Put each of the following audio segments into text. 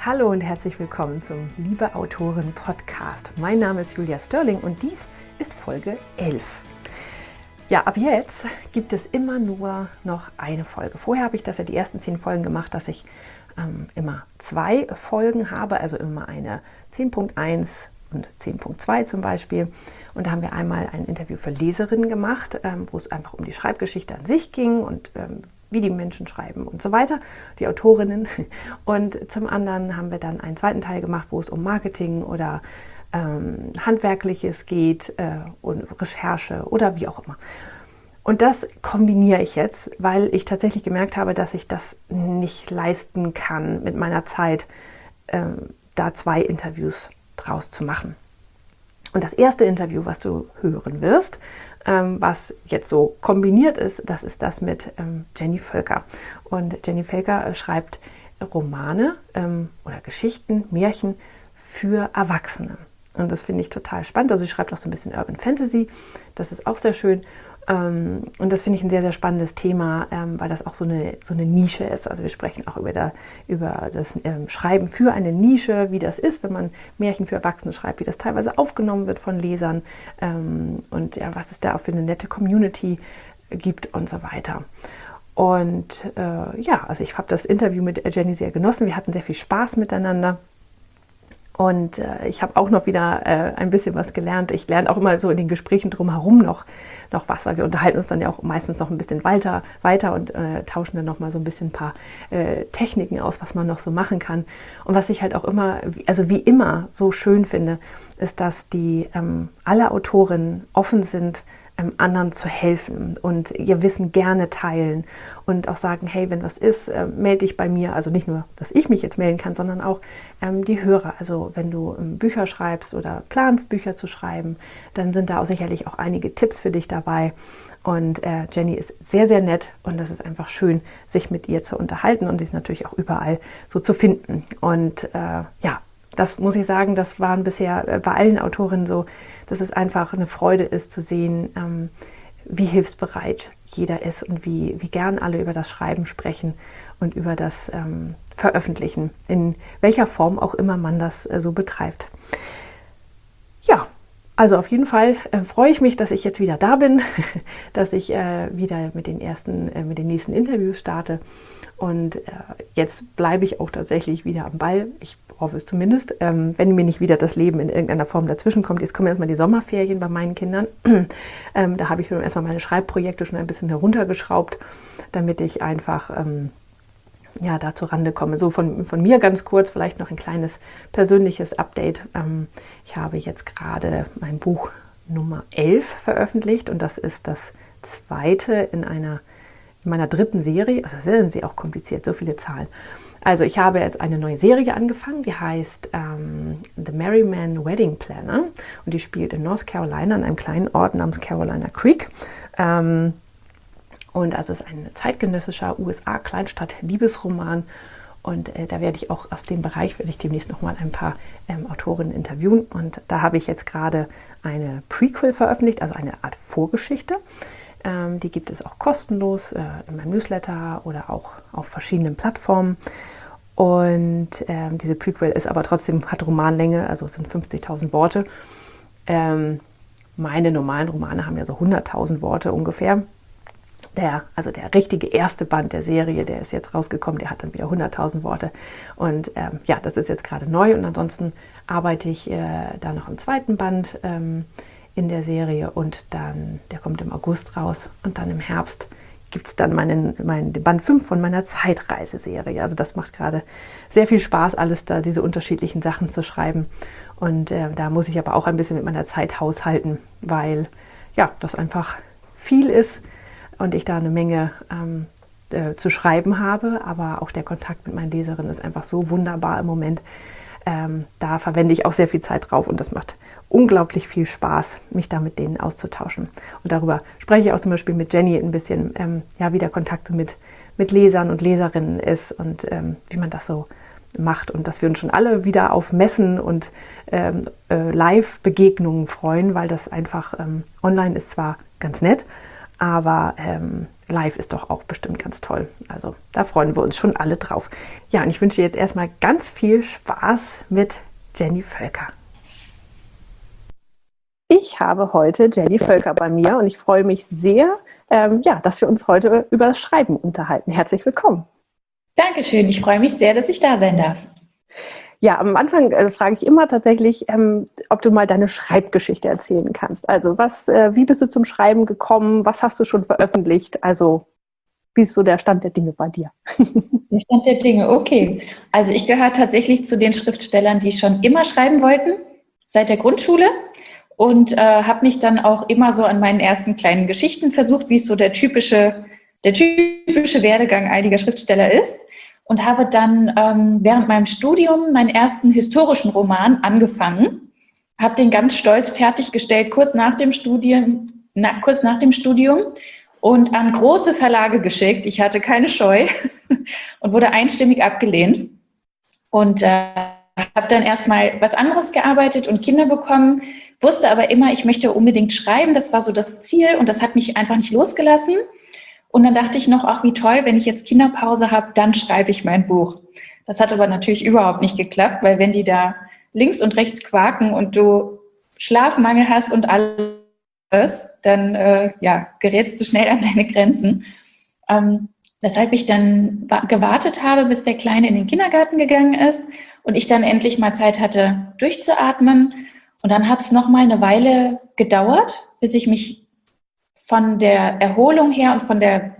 Hallo und herzlich willkommen zum Liebe Autorin Podcast. Mein Name ist Julia Sterling und dies ist Folge 11. Ja, ab jetzt gibt es immer nur noch eine Folge. Vorher habe ich das ja die ersten 10 Folgen gemacht, dass ich immer 2 Folgen habe, also immer eine 10.1 und 10.2 zum Beispiel. Und da haben wir einmal ein Interview für Leserinnen gemacht, wo es einfach um die Schreibgeschichte an sich ging und wie die Menschen schreiben und so weiter, die Autorinnen. Und zum anderen haben wir dann einen zweiten Teil gemacht, wo es um Marketing oder Handwerkliches geht und Recherche oder wie auch immer. Und das kombiniere ich jetzt, weil ich tatsächlich gemerkt habe, dass ich das nicht leisten kann, mit meiner Zeit da 2 Interviews draus zu machen. Und das erste Interview, was du hören wirst, was jetzt so kombiniert ist, das ist das mit Jenny Völker. Und Jenny Völker schreibt Romane oder Geschichten, Märchen für Erwachsene. Und das finde ich total spannend. Also sie schreibt auch so ein bisschen Urban Fantasy, das ist auch sehr schön. Und das finde ich ein sehr, sehr spannendes Thema, weil das auch so eine Nische ist. Also wir sprechen auch über das Schreiben für eine Nische, wie das ist, wenn man Märchen für Erwachsene schreibt, wie das teilweise aufgenommen wird von Lesern und ja, was es da auch für eine nette Community gibt und so weiter. Und also ich habe das Interview mit Jenny sehr genossen. Wir hatten sehr viel Spaß miteinander. Und ich habe auch noch wieder ein bisschen was gelernt. Ich lerne auch immer so in den Gesprächen drumherum noch was, weil wir unterhalten uns dann ja auch meistens noch ein bisschen weiter und tauschen dann noch mal so ein bisschen ein paar Techniken aus, was man noch so machen kann. Und was ich halt auch immer, also wie immer so schön finde, ist, dass die alle Autorinnen offen sind, anderen zu helfen und ihr Wissen gerne teilen und auch sagen, hey, wenn was ist, melde dich bei mir. Also nicht nur, dass ich mich jetzt melden kann, sondern auch die Hörer. Also wenn du Bücher schreibst oder planst, Bücher zu schreiben, dann sind da auch sicherlich auch einige Tipps für dich dabei. Und Jenny ist sehr, sehr nett und das ist einfach schön, sich mit ihr zu unterhalten und sie ist natürlich auch überall so zu finden. Und das muss ich sagen, das waren bisher bei allen Autorinnen so, dass es einfach eine Freude ist zu sehen, wie hilfsbereit jeder ist und wie gern alle über das Schreiben sprechen und über das Veröffentlichen, in welcher Form auch immer man das so betreibt. Ja, also auf jeden Fall freue ich mich, dass ich jetzt wieder da bin, dass ich wieder mit den nächsten Interviews starte. Und jetzt bleibe ich auch tatsächlich wieder am Ball. Ich hoffe es zumindest, wenn mir nicht wieder das Leben in irgendeiner Form dazwischen kommt. Jetzt kommen erstmal die Sommerferien bei meinen Kindern. Da habe ich erstmal meine Schreibprojekte schon ein bisschen heruntergeschraubt, damit ich einfach da zur Rande komme. So von mir ganz kurz, vielleicht noch ein kleines persönliches Update. Ich habe jetzt gerade mein Buch Nummer 11 veröffentlicht und das ist das zweite in meiner 3. Serie. Das sind sie auch kompliziert, so viele Zahlen. Also ich habe jetzt eine neue Serie angefangen, die heißt The Merryman Wedding Planner und die spielt in North Carolina, an einem kleinen Ort namens Carolina Creek. Und also es ist ein zeitgenössischer USA-Kleinstadt-Liebesroman und da werde ich auch aus dem Bereich, werde ich demnächst nochmal ein paar Autorinnen interviewen und da habe ich jetzt gerade eine Prequel veröffentlicht, also eine Art Vorgeschichte. Die gibt es auch kostenlos in meinem Newsletter oder auch auf verschiedenen Plattformen. Und diese Prequel ist aber trotzdem, hat Romanlänge, also es sind 50.000 Worte. Meine normalen Romane haben ja so 100.000 Worte ungefähr. Der richtige erste Band der Serie, der ist jetzt rausgekommen, der hat dann wieder 100.000 Worte. Und das ist jetzt gerade neu und ansonsten arbeite ich da noch am zweiten Band in der Serie und dann, der kommt im August raus und dann im Herbst gibt es dann meinen Band 5 von meiner Zeitreiseserie. Also das macht gerade sehr viel Spaß, alles da, diese unterschiedlichen Sachen zu schreiben. Und da muss ich aber auch ein bisschen mit meiner Zeit haushalten, weil das einfach viel ist und ich da eine Menge zu schreiben habe. Aber auch der Kontakt mit meinen Leserinnen ist einfach so wunderbar im Moment. Da verwende ich auch sehr viel Zeit drauf und das macht unglaublich viel Spaß, mich da mit denen auszutauschen. Und darüber spreche ich auch zum Beispiel mit Jenny ein bisschen, wie der Kontakt so mit Lesern und Leserinnen ist und wie man das so macht. Und dass wir uns schon alle wieder auf Messen und Live-Begegnungen freuen, weil das einfach online ist zwar ganz nett, aber live ist doch auch bestimmt ganz toll. Also da freuen wir uns schon alle drauf. Ja, und ich wünsche dir jetzt erstmal ganz viel Spaß mit Jenny Völker. Ich habe heute Jenny Völker bei mir und ich freue mich sehr, dass wir uns heute über das Schreiben unterhalten. Herzlich willkommen. Dankeschön, ich freue mich sehr, dass ich da sein darf. Ja, am Anfang frage ich immer tatsächlich, ob du mal deine Schreibgeschichte erzählen kannst. Also wie bist du zum Schreiben gekommen? Was hast du schon veröffentlicht? Also wie ist so der Stand der Dinge bei dir? Der Stand der Dinge, okay. Also ich gehöre tatsächlich zu den Schriftstellern, die schon immer schreiben wollten, seit der Grundschule. Und habe mich dann auch immer so an meinen ersten kleinen Geschichten versucht, wie es so der typische Werdegang einiger Schriftsteller ist. Und habe dann während meinem Studium meinen ersten historischen Roman angefangen. Habe den ganz stolz fertiggestellt, kurz nach dem Studium und an große Verlage geschickt. Ich hatte keine Scheu und wurde einstimmig abgelehnt. Und habe dann erstmal was anderes gearbeitet und Kinder bekommen, wusste aber immer, ich möchte unbedingt schreiben. Das war so das Ziel und das hat mich einfach nicht losgelassen. Und dann dachte ich noch, ach wie toll, wenn ich jetzt Kinderpause habe, dann schreibe ich mein Buch. Das hat aber natürlich überhaupt nicht geklappt, weil wenn die da links und rechts quaken und du Schlafmangel hast und alles, dann gerätst du schnell an deine Grenzen. Weshalb ich dann gewartet habe, bis der Kleine in den Kindergarten gegangen ist und ich dann endlich mal Zeit hatte, durchzuatmen. Und dann hat es noch mal eine Weile gedauert, bis ich mich von der Erholung her und von der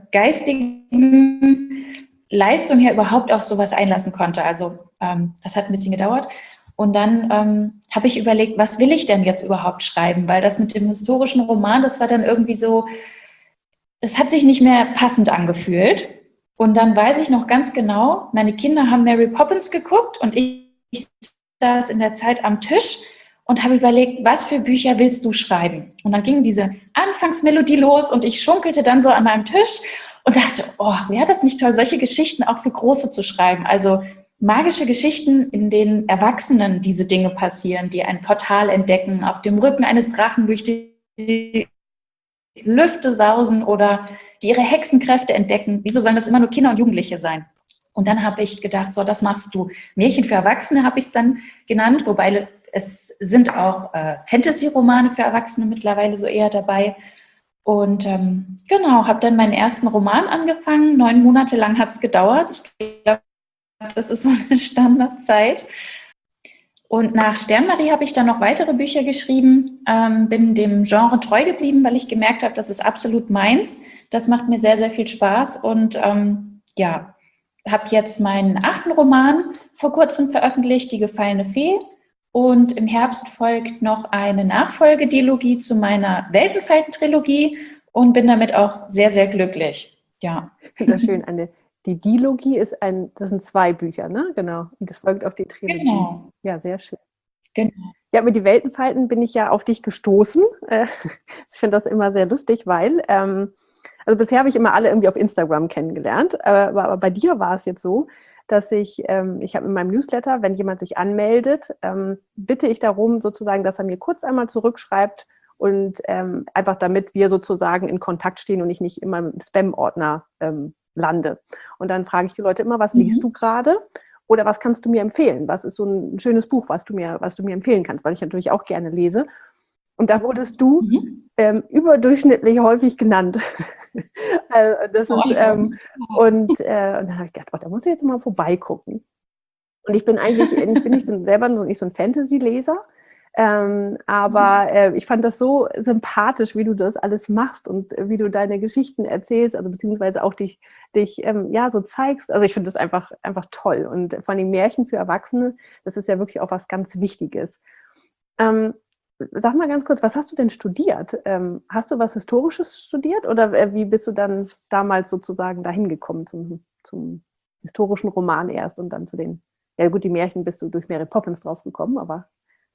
geistigen Leistung her überhaupt auf sowas einlassen konnte. Also das hat ein bisschen gedauert. Und dann habe ich überlegt, was will ich denn jetzt überhaupt schreiben? Weil das mit dem historischen Roman, das war dann irgendwie so, es hat sich nicht mehr passend angefühlt. Und dann weiß ich noch ganz genau, meine Kinder haben Mary Poppins geguckt und ich saß in der Zeit am Tisch und habe überlegt, was für Bücher willst du schreiben? Und dann ging diese Anfangsmelodie los und ich schunkelte dann so an meinem Tisch und dachte, oh, wäre das nicht toll, solche Geschichten auch für Große zu schreiben? Also magische Geschichten, in denen Erwachsenen diese Dinge passieren, die ein Portal entdecken, auf dem Rücken eines Drachen durch die Lüfte sausen oder die ihre Hexenkräfte entdecken. Wieso sollen das immer nur Kinder und Jugendliche sein? Und dann habe ich gedacht, so, das machst du. Märchen für Erwachsene habe ich es dann genannt, wobei es sind auch Fantasy-Romane für Erwachsene mittlerweile so eher dabei. Und habe dann meinen ersten Roman angefangen. 9 Monate lang hat es gedauert. Ich glaube, das ist so eine Standardzeit. Und nach Sternmarie habe ich dann noch weitere Bücher geschrieben, bin dem Genre treu geblieben, weil ich gemerkt habe, das ist absolut meins. Das macht mir sehr, sehr viel Spaß. Und habe jetzt meinen 8. Roman vor kurzem veröffentlicht, Die gefallene Fee. Und im Herbst folgt noch eine Nachfolgedilogie zu meiner Weltenfalten-Trilogie und bin damit auch sehr, sehr glücklich. Ja. Das ist schön. Die Dilogie das sind 2 Bücher, ne? Genau. Und das folgt auf die Trilogie. Genau. Ja, sehr schön. Genau. Ja, mit die Weltenfalten bin ich ja auf dich gestoßen. Ich finde das immer sehr lustig, weil, also bisher habe ich immer alle irgendwie auf Instagram kennengelernt, aber bei dir war es jetzt so, dass ich habe in meinem Newsletter, wenn jemand sich anmeldet, bitte ich darum sozusagen, dass er mir kurz einmal zurückschreibt und einfach damit wir sozusagen in Kontakt stehen und ich nicht immer im Spam-Ordner lande. Und dann frage ich die Leute immer, was liest du gerade? Oder was kannst du mir empfehlen? Was ist so ein schönes Buch, was du mir empfehlen kannst? Weil ich natürlich auch gerne lese. Und da wurdest du überdurchschnittlich häufig genannt. Also das ist, und dann habe ich gedacht, da muss ich jetzt mal vorbeigucken. Und ich bin nicht so ein Fantasy-Leser, aber ich fand das so sympathisch, wie du das alles machst und wie du deine Geschichten erzählst, also beziehungsweise auch dich so zeigst. Also ich finde das einfach toll. Und vor allem Märchen für Erwachsene, das ist ja wirklich auch was ganz Wichtiges. Sag mal ganz kurz, was hast du denn studiert? Hast du was Historisches studiert oder wie bist du dann damals sozusagen dahin gekommen zum historischen Roman erst und dann zu den, ja gut, die Märchen bist du durch Mary Poppins drauf gekommen, aber...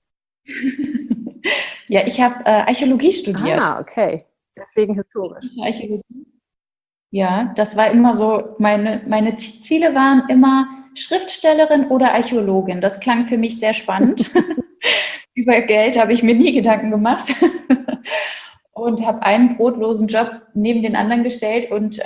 Ja, ich habe Archäologie studiert. Ah, okay. Deswegen historisch. Archäologie. Ja, das war immer so, meine Ziele waren immer Schriftstellerin oder Archäologin. Das klang für mich sehr spannend. Über Geld habe ich mir nie Gedanken gemacht. und habe einen brotlosen Job neben den anderen gestellt und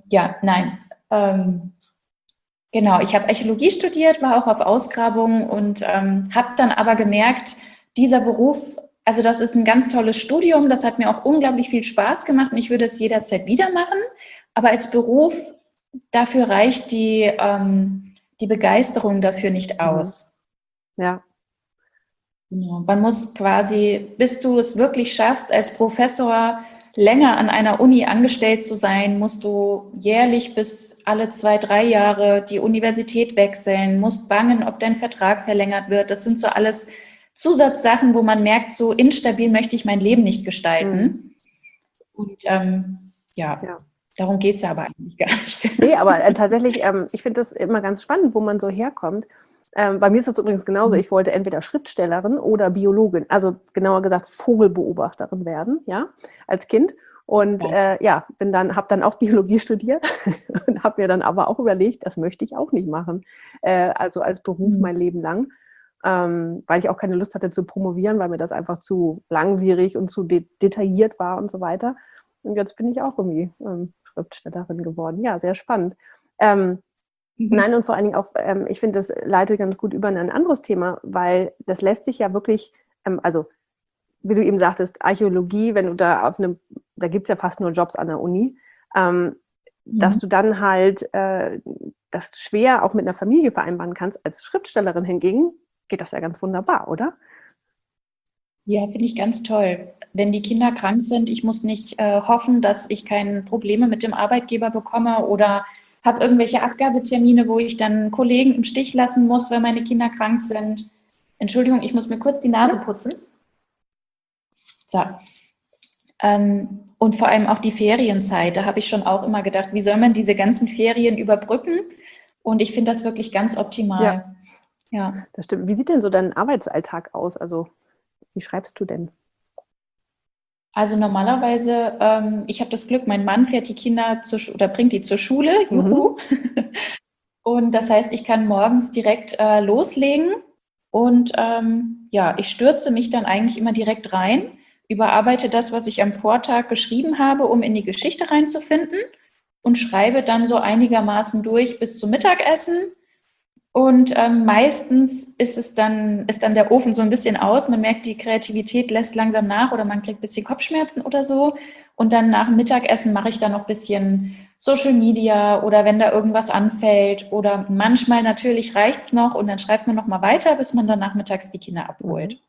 genau, ich habe Archäologie studiert, war auch auf Ausgrabungen und habe dann aber gemerkt, dieser Beruf, also das ist ein ganz tolles Studium, das hat mir auch unglaublich viel Spaß gemacht und ich würde es jederzeit wieder machen, aber als Beruf, dafür reicht die Begeisterung dafür nicht aus. Ja. Genau. Man muss quasi, bis du es wirklich schaffst, als Professor länger an einer Uni angestellt zu sein, musst du jährlich bis alle 2, 3 Jahre die Universität wechseln, musst bangen, ob dein Vertrag verlängert wird. Das sind so alles Zusatzsachen, wo man merkt, so instabil möchte ich mein Leben nicht gestalten. Und darum geht es aber eigentlich gar nicht. Nee, aber tatsächlich, ich finde das immer ganz spannend, wo man so herkommt. Bei mir ist das übrigens genauso. Ich wollte entweder Schriftstellerin oder Biologin, also genauer gesagt Vogelbeobachterin werden, ja, als Kind. Und habe dann auch Biologie studiert und habe mir dann aber auch überlegt, das möchte ich auch nicht machen, also als Beruf mein Leben lang, weil ich auch keine Lust hatte zu promovieren, weil mir das einfach zu langwierig und zu detailliert war und so weiter. Und jetzt bin ich auch irgendwie Schriftstellerin geworden. Ja, sehr spannend. Nein, und vor allen Dingen auch, ich finde, das leitet ganz gut über in ein anderes Thema, weil das lässt sich ja wirklich, also wie du eben sagtest, Archäologie, wenn du da da gibt es ja fast nur Jobs an der Uni, dass du dann halt das schwer auch mit einer Familie vereinbaren kannst. Als Schriftstellerin hingegen geht das ja ganz wunderbar, oder? Ja, finde ich ganz toll. Wenn die Kinder krank sind, ich muss nicht hoffen, dass ich keine Probleme mit dem Arbeitgeber bekomme oder habe irgendwelche Abgabetermine, wo ich dann Kollegen im Stich lassen muss, weil meine Kinder krank sind. Entschuldigung, ich muss mir kurz die Nase putzen. So. Und vor allem auch die Ferienzeit. Da habe ich schon auch immer gedacht, wie soll man diese ganzen Ferien überbrücken? Und ich finde das wirklich ganz optimal. Ja, das stimmt. Wie sieht denn so dein Arbeitsalltag aus? Also wie schreibst du denn? Also normalerweise, ich habe das Glück, mein Mann fährt die Kinder bringt die zur Schule, juhu. Und das heißt, ich kann morgens direkt loslegen und ich stürze mich dann eigentlich immer direkt rein, überarbeite das, was ich am Vortag geschrieben habe, um in die Geschichte reinzufinden und schreibe dann so einigermaßen durch bis zum Mittagessen. Und meistens ist dann der Ofen so ein bisschen aus. Man merkt, die Kreativität lässt langsam nach oder man kriegt ein bisschen Kopfschmerzen oder so. Und dann nach dem Mittagessen mache ich dann noch ein bisschen Social Media oder wenn da irgendwas anfällt. Oder manchmal natürlich reicht es noch und dann schreibt man noch mal weiter, bis man dann nachmittags die Kinder abholt.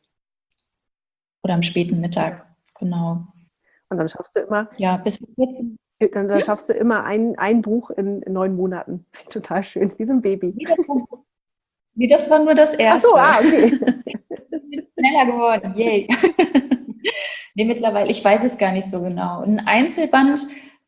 Oder am späten Mittag, genau. Und dann schaffst du immer... Ja, bis 14. Dann schaffst du immer ein Buch in 9 Monaten. Total schön, wie so ein Baby. Das war nur das erste. Ach so, okay. Das ist schneller geworden, yay. Nee, mittlerweile, ich weiß es gar nicht so genau. Ein Einzelband,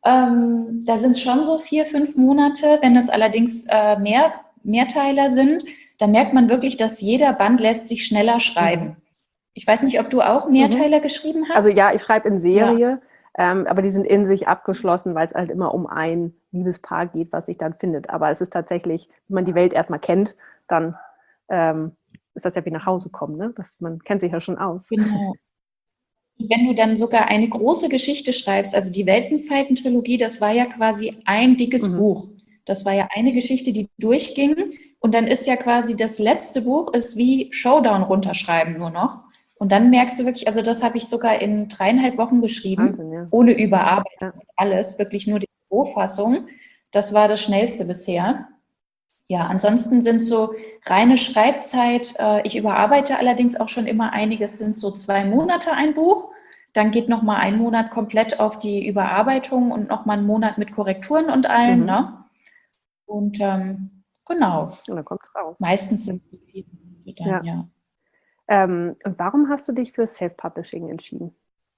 da sind es schon so 4, 5 Monate. Wenn es allerdings Mehrteiler sind, dann merkt man wirklich, dass jeder Band lässt sich schneller schreiben. Ich weiß nicht, ob du auch Mehrteiler geschrieben hast? Also ja, ich schreibe in Serie. Aber die sind in sich abgeschlossen, weil es halt immer um ein Liebespaar geht, was sich dann findet. Aber es ist tatsächlich, wenn man die Welt erstmal kennt, dann ist das ja wie nach Hause kommen. Ne? Man kennt sich ja schon aus. Genau. Wenn du dann sogar eine große Geschichte schreibst, also die Weltenfalten-Trilogie, das war ja quasi ein dickes Buch. Das war ja eine Geschichte, die durchging. Und dann ist ja quasi das letzte Buch ist wie Showdown runterschreiben nur noch. Und dann merkst du wirklich, also das habe ich sogar in 3,5 Wochen geschrieben, Wahnsinn, ja. Ohne Überarbeitung, alles, wirklich nur die Rohfassung. Das war das Schnellste bisher. Ja, ansonsten sind so reine Schreibzeit, ich überarbeite allerdings auch schon immer einiges, sind so 2 Monate ein Buch. Dann geht nochmal 1 Monat komplett auf die Überarbeitung und nochmal 1 Monat mit Korrekturen und allen. Ne? Und genau. Und dann kommt es raus. Meistens sind die dann, ja. Und warum hast du dich für Self-Publishing entschieden?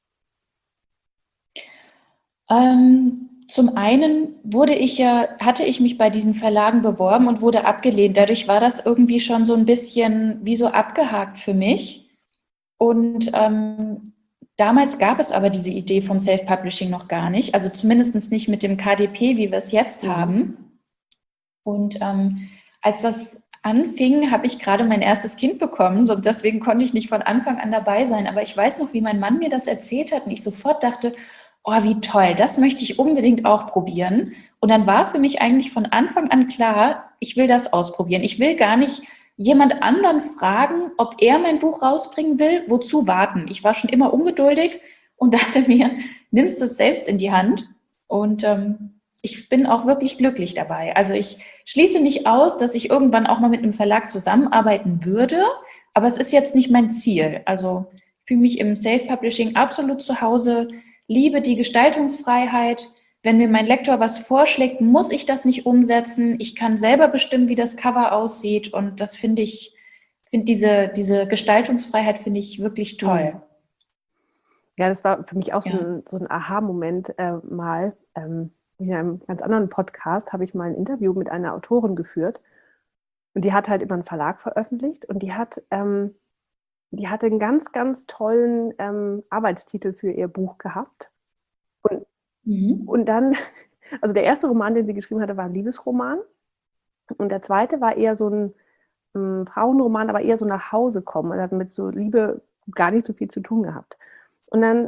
Zum einen hatte ich mich bei diesen Verlagen beworben und wurde abgelehnt. Dadurch war das irgendwie schon so ein bisschen wie so abgehakt für mich. Und damals gab es aber diese Idee vom Self-Publishing noch gar nicht. Also zumindest nicht mit dem KDP, wie wir es jetzt haben. Und als das anfing, habe ich gerade mein erstes Kind bekommen, so deswegen konnte ich nicht von Anfang an dabei sein. Aber ich weiß noch, wie mein Mann mir das erzählt hat und ich sofort dachte, oh, wie toll, das möchte ich unbedingt auch probieren. Und dann war für mich eigentlich von Anfang an klar, ich will das ausprobieren. Ich will gar nicht jemand anderen fragen, ob er mein Buch rausbringen will, wozu warten. Ich war schon immer ungeduldig und dachte mir, nimmst es selbst in die Hand. Und ich bin auch wirklich glücklich dabei. Also ich schließe nicht aus, dass ich irgendwann auch mal mit einem Verlag zusammenarbeiten würde, aber es ist jetzt nicht mein Ziel. Also ich fühle mich im Self-Publishing absolut zu Hause, liebe die Gestaltungsfreiheit. Wenn mir mein Lektor was vorschlägt, muss ich das nicht umsetzen. Ich kann selber bestimmen, wie das Cover aussieht und das finde diese Gestaltungsfreiheit finde ich wirklich toll. Ja, das war für mich auch Ja. so ein Aha-Moment mal. In einem ganz anderen Podcast habe ich mal ein Interview mit einer Autorin geführt und die hat halt über einen Verlag veröffentlicht und die hatte einen ganz, ganz tollen Arbeitstitel für ihr Buch gehabt. Und dann, also der erste Roman, den sie geschrieben hatte, war ein Liebesroman und der zweite war eher so ein Frauenroman, aber eher so nach Hause kommen und hat mit so Liebe gar nicht so viel zu tun gehabt. Und dann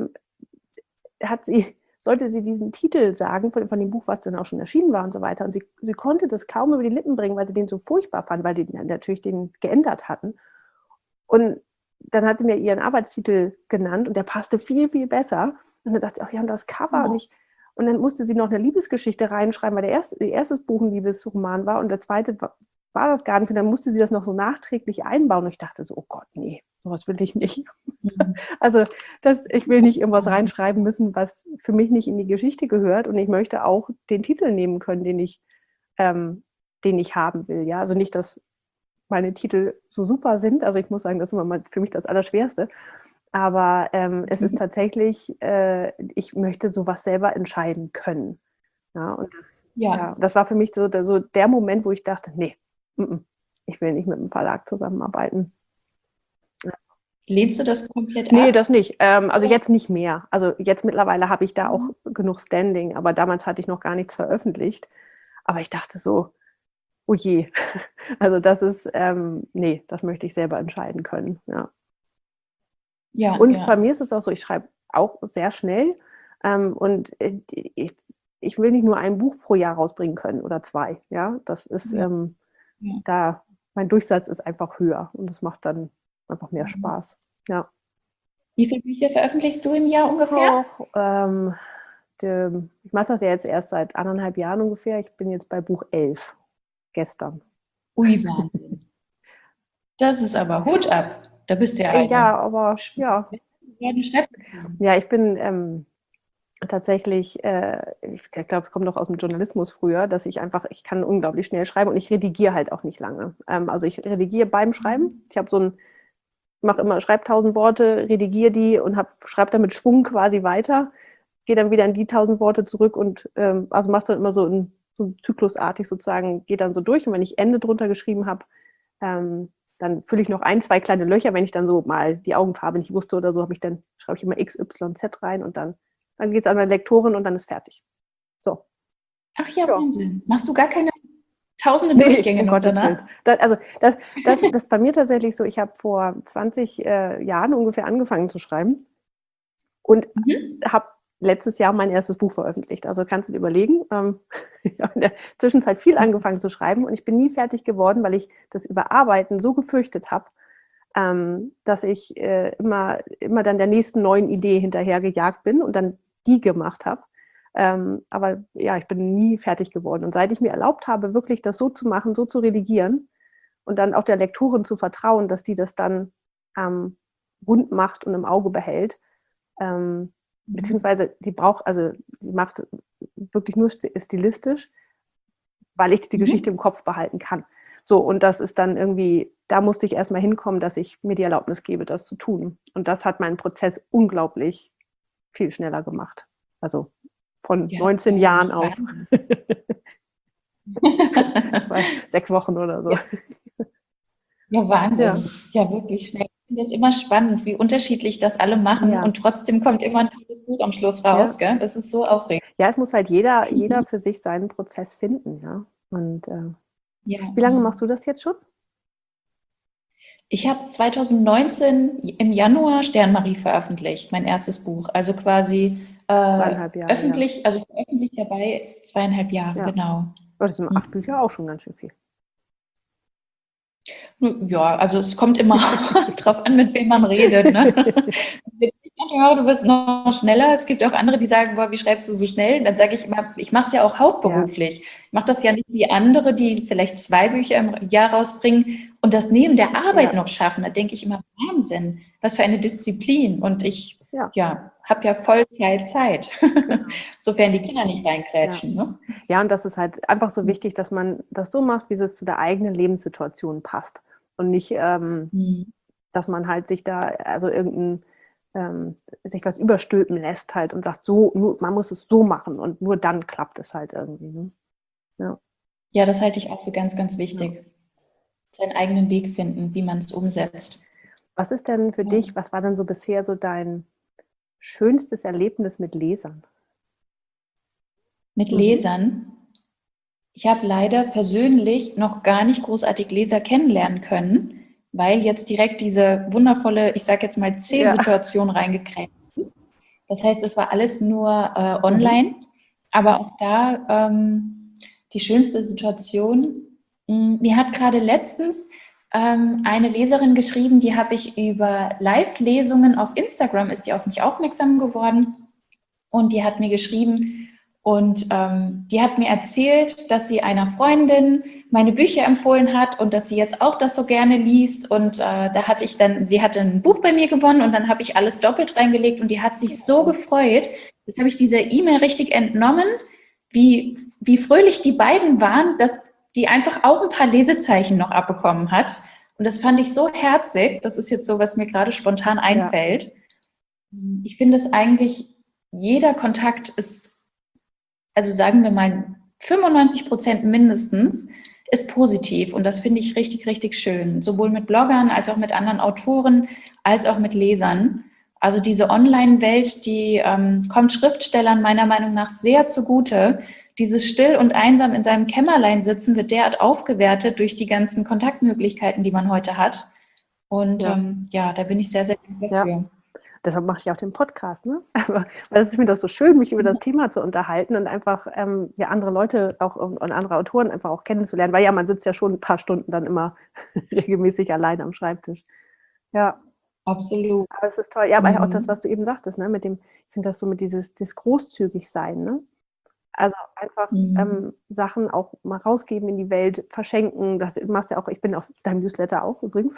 sollte sie diesen Titel sagen von dem Buch, was dann auch schon erschienen war und so weiter. Und sie konnte das kaum über die Lippen bringen, weil sie den so furchtbar fand, weil die natürlich den geändert hatten. Und dann hat sie mir ihren Arbeitstitel genannt und der passte viel, viel besser. Und dann dachte ich, ach ja, und das Cover. Oh. Und dann musste sie noch eine Liebesgeschichte reinschreiben, weil ihr erstes Buch ein Liebesroman war und der zweite war das gar nicht. Und dann musste sie das noch so nachträglich einbauen. Und ich dachte so, oh Gott, nee, sowas will ich nicht. Also ich will nicht irgendwas reinschreiben müssen, was für mich nicht in die Geschichte gehört. Und ich möchte auch den Titel nehmen können, den ich haben will. Ja? Also nicht, dass meine Titel so super sind. Also ich muss sagen, das ist immer für mich das Allerschwerste. Aber es ist tatsächlich, ich möchte sowas selber entscheiden können. Ja, und das war für mich so der Moment, wo ich dachte, nee, ich will nicht mit einem Verlag zusammenarbeiten. Lehnst du das komplett ab? Nee, das nicht. Also jetzt nicht mehr. Also jetzt mittlerweile habe ich da auch genug Standing, aber damals hatte ich noch gar nichts veröffentlicht. Aber ich dachte so, oh je. Also das ist, nee, das möchte ich selber entscheiden können. Ja. Ja, Und bei mir ist es auch so, ich schreibe auch sehr schnell und ich will nicht nur ein Buch pro Jahr rausbringen können oder 2. Ja, das ist da, mein Durchsatz ist einfach höher und das macht dann einfach mehr Spaß. Ja. Wie viele Bücher veröffentlichst du im Jahr ungefähr? Ich mache das ja jetzt erst seit 1,5 Jahren ungefähr. Ich bin jetzt bei Buch 11 gestern. Ui, Wahnsinn. Das ist aber Hut ab. Da bist du ja eine. Ja, aber ja. Ja, ich bin tatsächlich, ich glaube, es kommt noch aus dem Journalismus früher, dass ich kann unglaublich schnell schreiben und ich redigiere halt auch nicht lange. Also ich redigiere beim Schreiben. Ich habe schreibe 1000 Worte, redigiere die und schreibe dann mit Schwung quasi weiter, gehe dann wieder in die 1000 Worte zurück und also mache dann immer so zyklusartig sozusagen, gehe dann so durch und wenn ich Ende drunter geschrieben habe, dann fülle ich noch 1, 2 kleine Löcher, wenn ich dann so mal die Augenfarbe nicht wusste oder so, schreibe ich immer X, Y, Z rein und dann geht es an meine Lektorin und dann ist fertig. So. Ach ja, Wahnsinn. Machst du gar keine tausende Durchgänge noch danach? Das ist bei mir tatsächlich so, ich habe vor 20 Jahren ungefähr angefangen zu schreiben und habe letztes Jahr mein erstes Buch veröffentlicht. Also kannst du dir überlegen, ich habe in der Zwischenzeit viel angefangen zu schreiben und ich bin nie fertig geworden, weil ich das Überarbeiten so gefürchtet habe, dass ich immer dann der nächsten neuen Idee hinterher gejagt bin und dann die gemacht habe. Aber ja, ich bin nie fertig geworden. Und seit ich mir erlaubt habe, wirklich das so zu machen, so zu redigieren und dann auch der Lektorin zu vertrauen, dass die das dann rund macht und im Auge behält, beziehungsweise die macht wirklich nur stilistisch, weil ich die Geschichte im Kopf behalten kann. So, und das ist dann irgendwie, da musste ich erstmal hinkommen, dass ich mir die Erlaubnis gebe, das zu tun. Und das hat meinen Prozess unglaublich viel schneller gemacht. Also von 19 Jahren auf 6 Wochen oder so. Ja, Wahnsinn. Ja, wirklich schnell. Ich finde das immer spannend, wie unterschiedlich das alle machen und trotzdem kommt immer ein tolles Buch am Schluss raus. Gell? Das ist so aufregend. Ja, es muss halt jeder für sich seinen Prozess finden. Ja? Und Ja. Wie lange machst du das jetzt schon? Ich habe 2019 im Januar Sternmarie veröffentlicht, mein erstes Buch. Also quasi 2,5 Jahre, ja. öffentlich, also veröffentlicht dabei 2,5 Jahre, Ja. genau. Aber das sind 8 Bücher auch schon ganz schön viel. Ja, also es kommt immer drauf an, mit wem man redet. Ne? Ja, du bist noch schneller. Es gibt auch andere, die sagen, boah, wie schreibst du so schnell? Dann sage ich immer, ich mache es ja auch hauptberuflich. Ich mache das ja nicht wie andere, die vielleicht 2 Bücher im Jahr rausbringen und das neben der Arbeit noch schaffen. Da denke ich immer, Wahnsinn, was für eine Disziplin. Und ich habe ja Vollzeit Zeit, sofern die Kinder nicht reinkrätschen. Ja. Ne? Ja, und das ist halt einfach so wichtig, dass man das so macht, wie es zu der eigenen Lebenssituation passt. Und nicht, dass man halt sich da, also sich was überstülpen lässt halt und sagt, so, nur, man muss es so machen und nur dann klappt es halt irgendwie. Ne? Ja. Ja, das halte ich auch für ganz, ganz wichtig. Ja. Seinen eigenen Weg finden, wie man es umsetzt. Was ist denn für dich, was war denn so bisher so dein schönstes Erlebnis mit Lesern? Mit Lesern? Ich habe leider persönlich noch gar nicht großartig Leser kennenlernen können, weil jetzt direkt diese wundervolle, ich sage jetzt mal C-Situation reingekrämt ist. Das heißt, es war alles nur online, aber auch da die schönste Situation. Mir hat gerade letztens eine Leserin geschrieben, die habe ich über Live-Lesungen auf Instagram, ist die auf mich aufmerksam geworden und die hat mir geschrieben, und die hat mir erzählt, dass sie einer Freundin meine Bücher empfohlen hat und dass sie jetzt auch das so gerne liest. Und da hatte ich dann, sie hatte ein Buch bei mir gewonnen und dann habe ich alles doppelt reingelegt und die hat sich so gefreut. Jetzt habe ich dieser E-Mail richtig entnommen, wie fröhlich die beiden waren, dass die einfach auch ein paar Lesezeichen noch abbekommen hat. Und das fand ich so herzig. Das ist jetzt so, was mir gerade spontan einfällt. Ja. Ich finde es eigentlich, jeder Kontakt ist, also sagen wir mal 95% mindestens, ist positiv. Und das finde ich richtig, richtig schön. Sowohl mit Bloggern als auch mit anderen Autoren, als auch mit Lesern. Also diese Online-Welt, die kommt Schriftstellern meiner Meinung nach sehr zugute. Dieses still und einsam in seinem Kämmerlein sitzen wird derart aufgewertet durch die ganzen Kontaktmöglichkeiten, die man heute hat. Und da bin ich sehr, sehr dankbar dafür. Ja. Deshalb mache ich auch den Podcast, ne? Aber weil es ist mir das so schön, mich über das Thema zu unterhalten und einfach andere Leute auch und andere Autoren einfach auch kennenzulernen, weil man sitzt ja schon ein paar Stunden dann immer regelmäßig allein am Schreibtisch. Ja. Absolut. Aber es ist toll. Ja, aber auch das, was du eben sagtest, ne? Mit dem, ich finde das so mit dieses großzügig sein, ne? Also einfach Sachen auch mal rausgeben in die Welt, verschenken. Das machst ja auch, ich bin auf deinem Newsletter auch übrigens.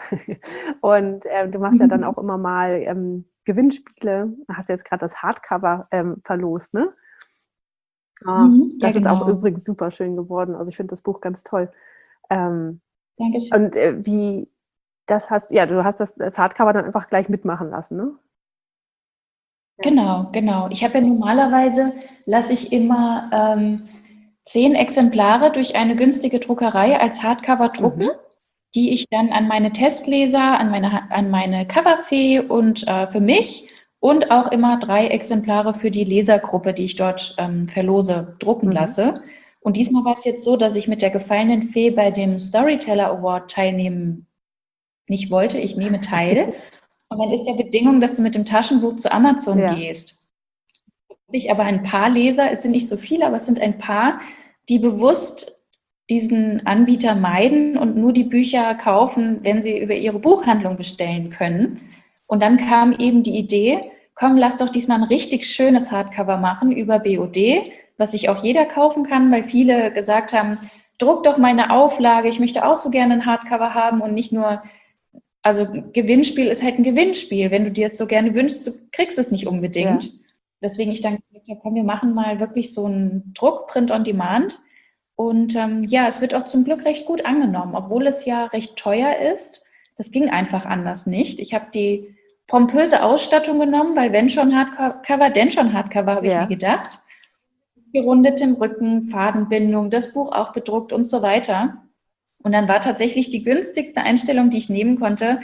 Und du machst ja dann auch immer mal Gewinnspiele. Du hast jetzt gerade das Hardcover verlost, ne? Das ist auch übrigens super schön geworden. Also ich finde das Buch ganz toll. Dankeschön. Und wie das hast, du hast das Hardcover dann einfach gleich mitmachen lassen, ne? Genau. Ich habe ja normalerweise, lasse ich immer 10 Exemplare durch eine günstige Druckerei als Hardcover drucken, die ich dann an meine Testleser, an meine Coverfee und für mich und auch immer 3 Exemplare für die Lesergruppe, die ich dort verlose, drucken lasse. Und diesmal war es jetzt so, dass ich mit der gefallenen Fee bei dem Storyteller Award teilnehmen nicht wollte. Ich nehme teil. Und dann ist ja Bedingung, dass du mit dem Taschenbuch zu Amazon gehst. Ich aber ein paar Leser, es sind nicht so viele, aber es sind ein paar, die bewusst diesen Anbieter meiden und nur die Bücher kaufen, wenn sie über ihre Buchhandlung bestellen können. Und dann kam eben die Idee, komm, lass doch diesmal ein richtig schönes Hardcover machen über BOD, was sich auch jeder kaufen kann, weil viele gesagt haben, druck doch meine Auflage, ich möchte auch so gerne ein Hardcover haben und nicht nur, also Gewinnspiel ist halt ein Gewinnspiel. Wenn du dir es so gerne wünschst, du kriegst es nicht unbedingt. Ja. Deswegen ich dann gesagt habe, komm, wir machen mal wirklich so einen Druck, Print on Demand. Und es wird auch zum Glück recht gut angenommen, obwohl es ja recht teuer ist. Das ging einfach anders nicht. Ich habe die pompöse Ausstattung genommen, weil wenn schon Hardcover, denn schon Hardcover, habe ich mir gedacht. Gerundetem Rücken, Fadenbindung, das Buch auch bedruckt und so weiter. Und dann war tatsächlich die günstigste Einstellung, die ich nehmen konnte,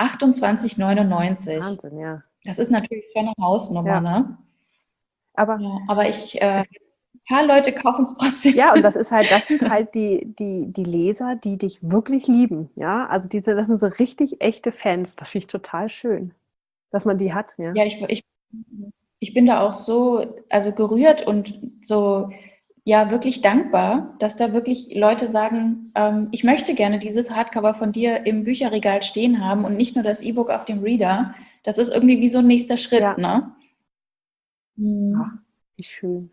28,99. Wahnsinn, ja. Das ist natürlich schon eine Hausnummer, ne? Aber ich paar Leute kaufen es trotzdem. Ja, und das sind halt die Leser, die dich wirklich lieben, ja. Also das sind so richtig echte Fans. Das finde ich total schön, dass man die hat, ja. Ja, ich bin da auch so, also gerührt und so, ja, wirklich dankbar, dass da wirklich Leute sagen, ich möchte gerne dieses Hardcover von dir im Bücherregal stehen haben und nicht nur das E-Book auf dem Reader. Das ist irgendwie wie so ein nächster Schritt, Ja. ne? Ach, wie schön.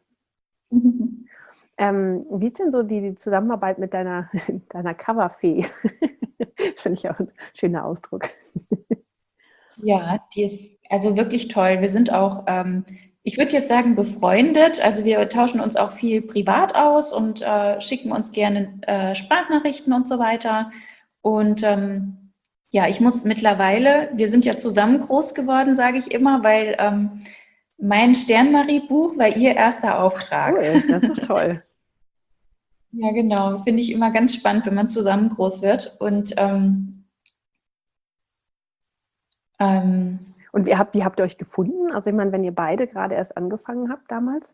Wie ist denn so die Zusammenarbeit mit deiner Coverfee? Finde ich auch ein schöner Ausdruck. Ja, die ist also wirklich toll. Wir sind auch, ich würde jetzt sagen, befreundet. Also wir tauschen uns auch viel privat aus und schicken uns gerne Sprachnachrichten und so weiter. Und ja, ich muss mittlerweile, wir sind ja zusammen groß geworden, sage ich immer, weil mein Sternmarie-Buch war ihr erster Auftrag. Cool, das ist toll. Ja, genau. Finde ich immer ganz spannend, wenn man zusammen groß wird. Und Und wie habt ihr euch gefunden? Also ich meine, wenn ihr beide gerade erst angefangen habt damals?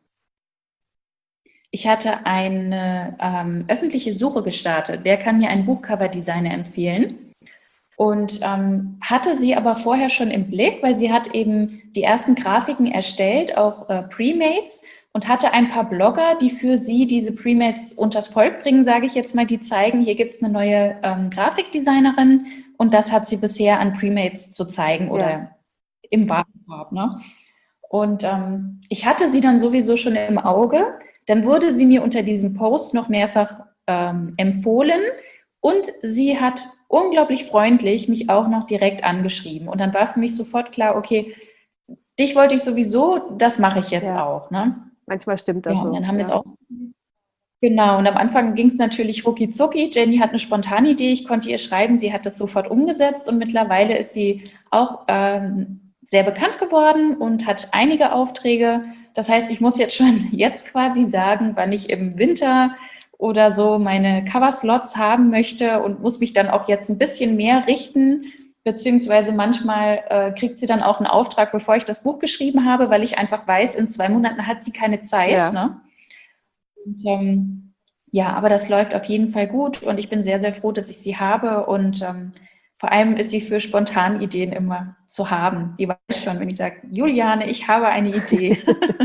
ich hatte eine öffentliche Suche gestartet. Wer kann mir einen Buchcover-Designer empfehlen? Und hatte sie aber vorher schon im Blick, weil sie hat eben die ersten Grafiken erstellt, auch Premates, und hatte ein paar Blogger, die für sie diese Premates unters Volk bringen, sage ich jetzt mal, die zeigen, hier gibt es eine neue Grafikdesignerin und das hat sie bisher an Premates zu zeigen oder im Warenkorb. Ne? Und ich hatte sie dann sowieso schon im Auge. Dann wurde sie mir unter diesem Post noch mehrfach empfohlen und sie hat unglaublich freundlich mich auch noch direkt angeschrieben. Und dann war für mich sofort klar, okay, dich wollte ich sowieso, das mache ich jetzt auch. Ne? Manchmal stimmt das Ja, und so. dann haben wir es auch. Genau, und am Anfang ging es natürlich rucki zucki. Jenny hat eine spontane Idee, ich konnte ihr schreiben, sie hat das sofort umgesetzt und mittlerweile ist sie auch sehr bekannt geworden und hat einige Aufträge. Das heißt, ich muss jetzt schon jetzt quasi sagen, wann ich im Winter oder so meine Cover-Slots haben möchte und muss mich dann auch jetzt ein bisschen mehr richten, beziehungsweise manchmal kriegt sie dann auch einen Auftrag, bevor ich das Buch geschrieben habe, weil ich einfach weiß, in 2 Monaten hat sie keine Zeit. Ja. Ne? Und, ja, aber das läuft auf jeden Fall gut und ich bin sehr, sehr froh, dass ich sie habe und vor allem ist sie für spontane Ideen immer zu haben. Die weiß schon, wenn ich sage, Juliane, ich habe eine Idee.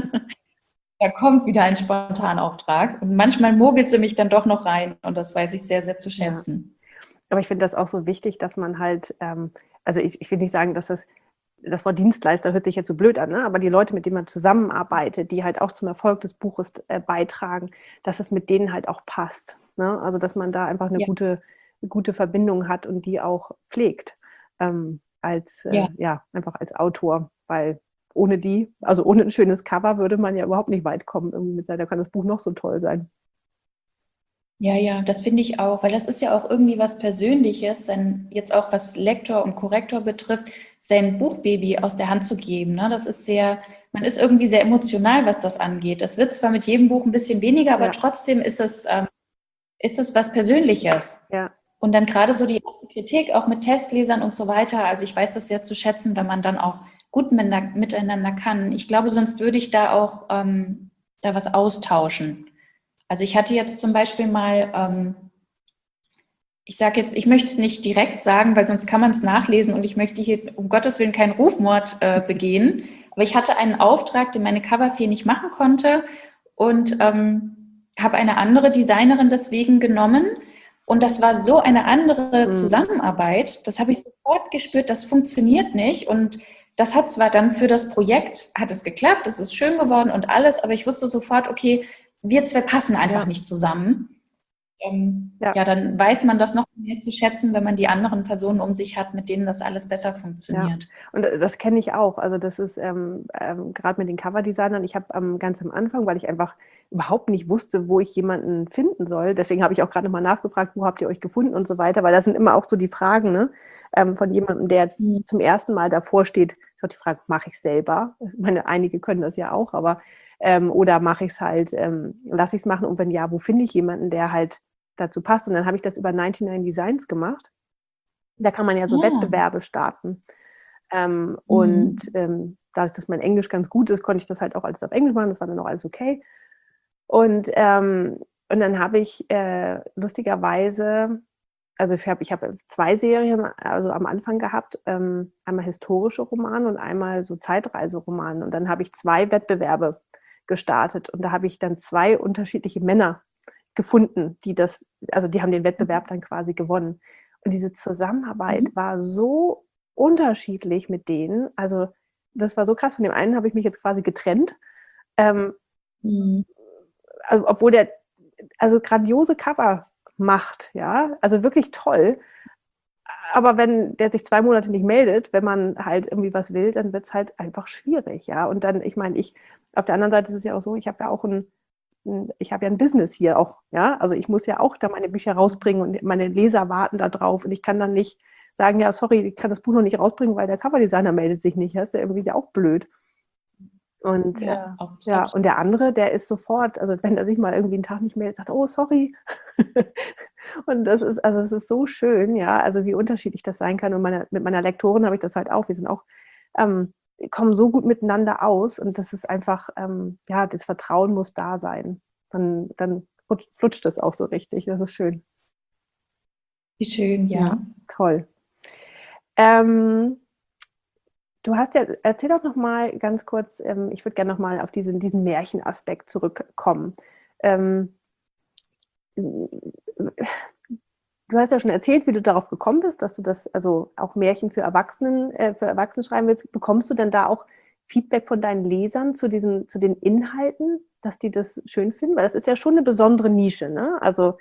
Da kommt wieder ein Spontanauftrag und manchmal mogelt sie mich dann doch noch rein und das weiß ich sehr, sehr zu schätzen. Aber ich finde das auch so wichtig, dass man halt, also ich will nicht sagen, dass das Wort Dienstleister hört sich jetzt so blöd an, ne? Aber die Leute, mit denen man zusammenarbeitet, die halt auch zum Erfolg des Buches beitragen, dass es mit denen halt auch passt. Ne? Also dass man da einfach eine gute Verbindung hat und die auch pflegt einfach als Autor, weil ohne die, also ohne ein schönes Cover würde man ja überhaupt nicht weit kommen. Irgendwie da kann das Buch noch so toll sein. Ja, ja, das finde ich auch, weil das ist ja auch irgendwie was Persönliches, jetzt auch was Lektor und Korrektor betrifft, sein Buchbaby aus der Hand zu geben. Ne? Das ist man ist irgendwie sehr emotional, was das angeht. Das wird zwar mit jedem Buch ein bisschen weniger, aber trotzdem ist es was Persönliches. Ja. Und dann gerade so die erste Kritik, auch mit Testlesern und so weiter. Also ich weiß das sehr zu schätzen, wenn man dann auch gut miteinander kann. Ich glaube, sonst würde ich da auch da was austauschen. Also ich hatte jetzt zum Beispiel mal, ich sage jetzt, ich möchte es nicht direkt sagen, weil sonst kann man es nachlesen und ich möchte hier um Gottes Willen keinen Rufmord begehen. Aber ich hatte einen Auftrag, den meine Coverfee nicht machen konnte und habe eine andere Designerin deswegen genommen. Und das war so eine andere Zusammenarbeit. Das habe ich sofort gespürt, das funktioniert nicht. Und das hat zwar dann für das Projekt, hat es geklappt, es ist schön geworden und alles, aber ich wusste sofort, okay, wir zwei passen einfach nicht zusammen. Dann weiß man das noch mehr zu schätzen, wenn man die anderen Personen um sich hat, mit denen das alles besser funktioniert. Ja. Und das kenne ich auch. Also das ist gerade mit den Cover-Designern, ich habe ganz am Anfang, weil ich einfach überhaupt nicht wusste, wo ich jemanden finden soll, deswegen habe ich auch gerade nochmal nachgefragt, wo habt ihr euch gefunden und so weiter, weil das sind immer auch so die Fragen, ne? Von jemandem, der jetzt zum ersten Mal davor steht, ist auch die Frage, mache ich es selber? Ich meine, einige können das ja auch, aber oder mache ich es halt, lasse ich es machen und wenn ja, wo finde ich jemanden, der halt dazu passt? Und dann habe ich das über 99 Designs gemacht. Da kann man ja so Wettbewerbe starten. Dadurch, dass mein Englisch ganz gut ist, konnte ich das halt auch alles auf Englisch machen. Das war dann auch alles okay. Und dann habe ich lustigerweise, also ich hab 2 Serien also am Anfang gehabt, einmal historische Romane und einmal so Zeitreiseromane. Und dann habe ich 2 Wettbewerbe gestartet und da habe ich dann 2 unterschiedliche Männer gefunden, also die haben den Wettbewerb dann quasi gewonnen. Und diese Zusammenarbeit war so unterschiedlich mit denen. Also das war so krass. Von dem einen habe ich mich jetzt quasi getrennt. Also, obwohl der also grandiose Cover macht, ja, also wirklich toll. Aber wenn der sich 2 Monate nicht meldet, wenn man halt irgendwie was will, dann wird es halt einfach schwierig, ja. Und dann, ich meine, auf der anderen Seite ist es ja auch so, ich habe ja ein Business hier auch, ja. Also ich muss ja auch da meine Bücher rausbringen und meine Leser warten da drauf und ich kann dann nicht sagen, ja, sorry, ich kann das Buch noch nicht rausbringen, weil der Coverdesigner meldet sich nicht. Das ist ja irgendwie auch blöd. Und und der andere, der ist sofort, also wenn er sich mal irgendwie einen Tag nicht meldet, sagt, oh, sorry. Und es ist so schön, ja, also wie unterschiedlich das sein kann. Und mit meiner Lektorin habe ich das halt auch. Wir sind auch, kommen so gut miteinander aus und das ist einfach, das Vertrauen muss da sein. Dann flutscht es auch so richtig. Das ist schön. Wie schön, ja. Toll. Du hast ja, erzähl doch noch mal ganz kurz, ich würde gerne noch mal auf diesen Märchenaspekt zurückkommen. Du hast ja schon erzählt, wie du darauf gekommen bist, dass du das, also auch Märchen für Erwachsene schreiben willst. Bekommst du denn da auch Feedback von deinen Lesern zu den Inhalten, dass die das schön finden? Weil das ist ja schon eine besondere Nische, ne? Also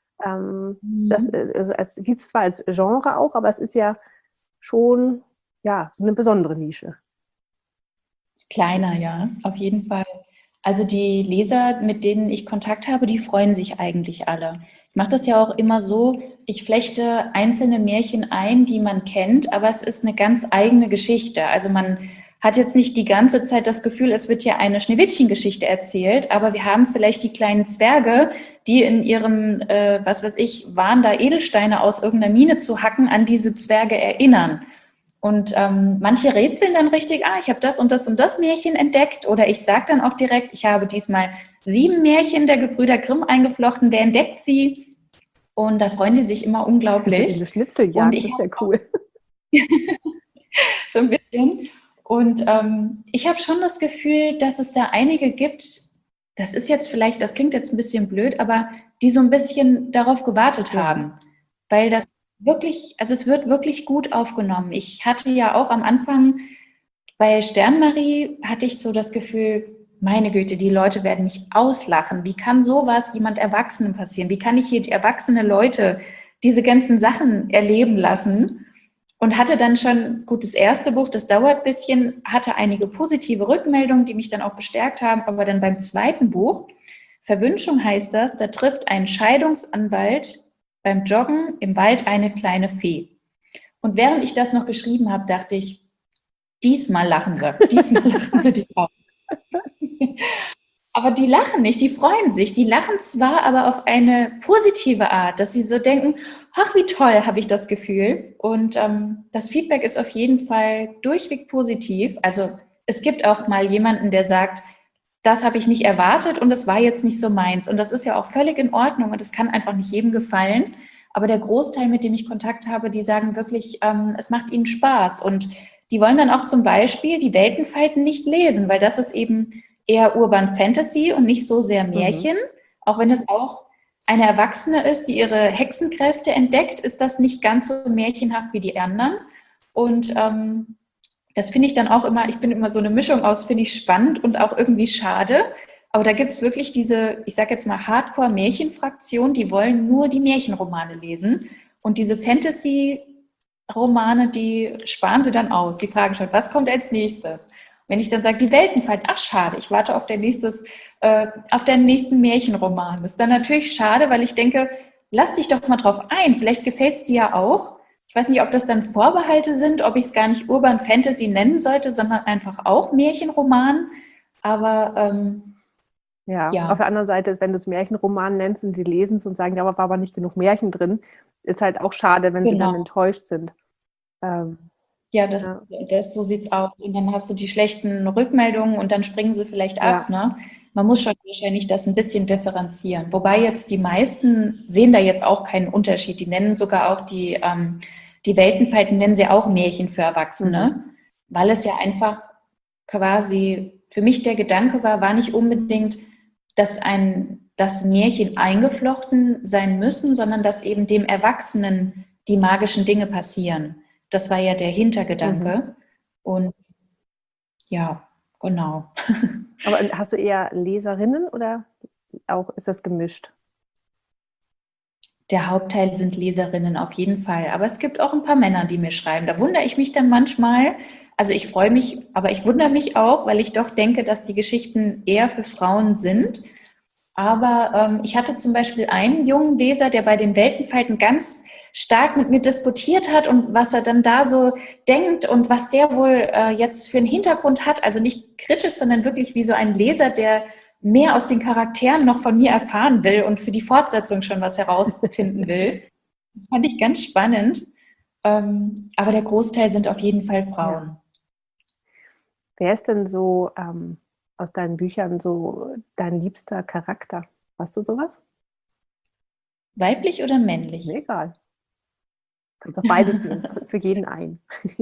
es gibt es zwar als Genre auch, aber es ist ja schon so eine besondere Nische. Kleiner, ja, auf jeden Fall. Also die Leser, mit denen ich Kontakt habe, die freuen sich eigentlich alle. Ich mache das ja auch immer so, ich flechte einzelne Märchen ein, die man kennt, aber es ist eine ganz eigene Geschichte. Also man hat jetzt nicht die ganze Zeit das Gefühl, es wird ja eine Schneewittchen-Geschichte erzählt, aber wir haben vielleicht die kleinen Zwerge, die in ihrem, Wahn, da Edelsteine aus irgendeiner Mine zu hacken, an diese Zwerge erinnern. Und manche rätseln dann richtig, ich habe das und das und das Märchen entdeckt. Oder ich sage dann auch direkt, ich habe diesmal 7 Märchen der Gebrüder Grimm eingeflochten. Wer entdeckt sie? Und da freuen die sich immer unglaublich. Also eine Schnitzeljagd, das ist ja cool. So ein bisschen. Und ich habe schon das Gefühl, dass es da einige gibt, das klingt jetzt ein bisschen blöd, aber die so ein bisschen darauf gewartet haben. Weil das wirklich, also es wird wirklich gut aufgenommen. Ich hatte ja auch am Anfang bei Sternmarie hatte ich so das Gefühl, meine Güte, die Leute werden mich auslachen. Wie kann sowas jemand Erwachsenen passieren? Wie kann ich hier die erwachsene Leute diese ganzen Sachen erleben lassen? Und hatte dann schon, gut, das erste Buch, das dauert ein bisschen, hatte einige positive Rückmeldungen, die mich dann auch bestärkt haben. Aber dann beim zweiten Buch, Verwünschung heißt das, da trifft ein Scheidungsanwalt beim Joggen im Wald eine kleine Fee. Und während ich das noch geschrieben habe, dachte ich, diesmal lachen sie die Frau. Aber die lachen nicht, die freuen sich. Die lachen zwar, aber auf eine positive Art, dass sie so denken, ach, wie toll, habe ich das Gefühl. Und das Feedback ist auf jeden Fall durchweg positiv. Also es gibt auch mal jemanden, der sagt, das habe ich nicht erwartet und das war jetzt nicht so meins. Und das ist ja auch völlig in Ordnung und das kann einfach nicht jedem gefallen. Aber der Großteil, mit dem ich Kontakt habe, die sagen wirklich, es macht ihnen Spaß. Und die wollen dann auch zum Beispiel die Weltenfalten nicht lesen, weil das ist eben eher Urban Fantasy und nicht so sehr Märchen. Auch wenn es auch eine Erwachsene ist, die ihre Hexenkräfte entdeckt, ist das nicht ganz so märchenhaft wie die anderen. Und das finde ich dann auch immer, ich bin immer so eine Mischung aus, finde ich spannend und auch irgendwie schade. Aber da gibt es wirklich diese, ich sage jetzt mal Hardcore-Märchenfraktion, die wollen nur die Märchenromane lesen. Und diese Fantasy-Romane, die sparen sie dann aus. Die fragen schon, was kommt als nächstes? Wenn ich dann sage, die Weltenfalten, ach schade, ich warte auf den nächsten Märchenroman. Das ist dann natürlich schade, weil ich denke, lass dich doch mal drauf ein, vielleicht gefällt es dir ja auch. Ich weiß nicht, ob das dann Vorbehalte sind, ob ich es gar nicht Urban Fantasy nennen sollte, sondern einfach auch Märchenroman. Aber auf der anderen Seite, wenn du es Märchenroman nennst und die lesen es und sagen, da war aber nicht genug Märchen drin, ist halt auch schade, wenn sie dann enttäuscht sind. So sieht's aus. Und dann hast du die schlechten Rückmeldungen und dann springen sie vielleicht ab. Ne? Man muss schon wahrscheinlich das ein bisschen differenzieren. Wobei jetzt die meisten sehen da jetzt auch keinen Unterschied. Die nennen sogar auch die Weltenfalten, nennen sie auch Märchen für Erwachsene, weil es ja einfach quasi, für mich der Gedanke war nicht unbedingt, dass das Märchen eingeflochten sein müssen, sondern dass eben dem Erwachsenen die magischen Dinge passieren. Das war ja der Hintergedanke. Und ja, genau. Aber hast du eher Leserinnen oder auch ist das gemischt? Der Hauptteil sind Leserinnen auf jeden Fall. Aber es gibt auch ein paar Männer, die mir schreiben. Da wundere ich mich dann manchmal. Also ich freue mich, aber ich wundere mich auch, weil ich doch denke, dass die Geschichten eher für Frauen sind. Aber ich hatte zum Beispiel einen jungen Leser, der bei den Weltenfalten ganz stark mit mir diskutiert hat und was er dann da so denkt und was der wohl jetzt für einen Hintergrund hat. Also nicht kritisch, sondern wirklich wie so ein Leser, der mehr aus den Charakteren noch von mir erfahren will und für die Fortsetzung schon was herausfinden will. Das fand ich ganz spannend. Aber der Großteil sind auf jeden Fall Frauen. Ja. Wer ist denn so aus deinen Büchern so dein liebster Charakter? Hast du sowas? Weiblich oder männlich? Mir egal. Kannst doch beides nehmen, für jeden ein.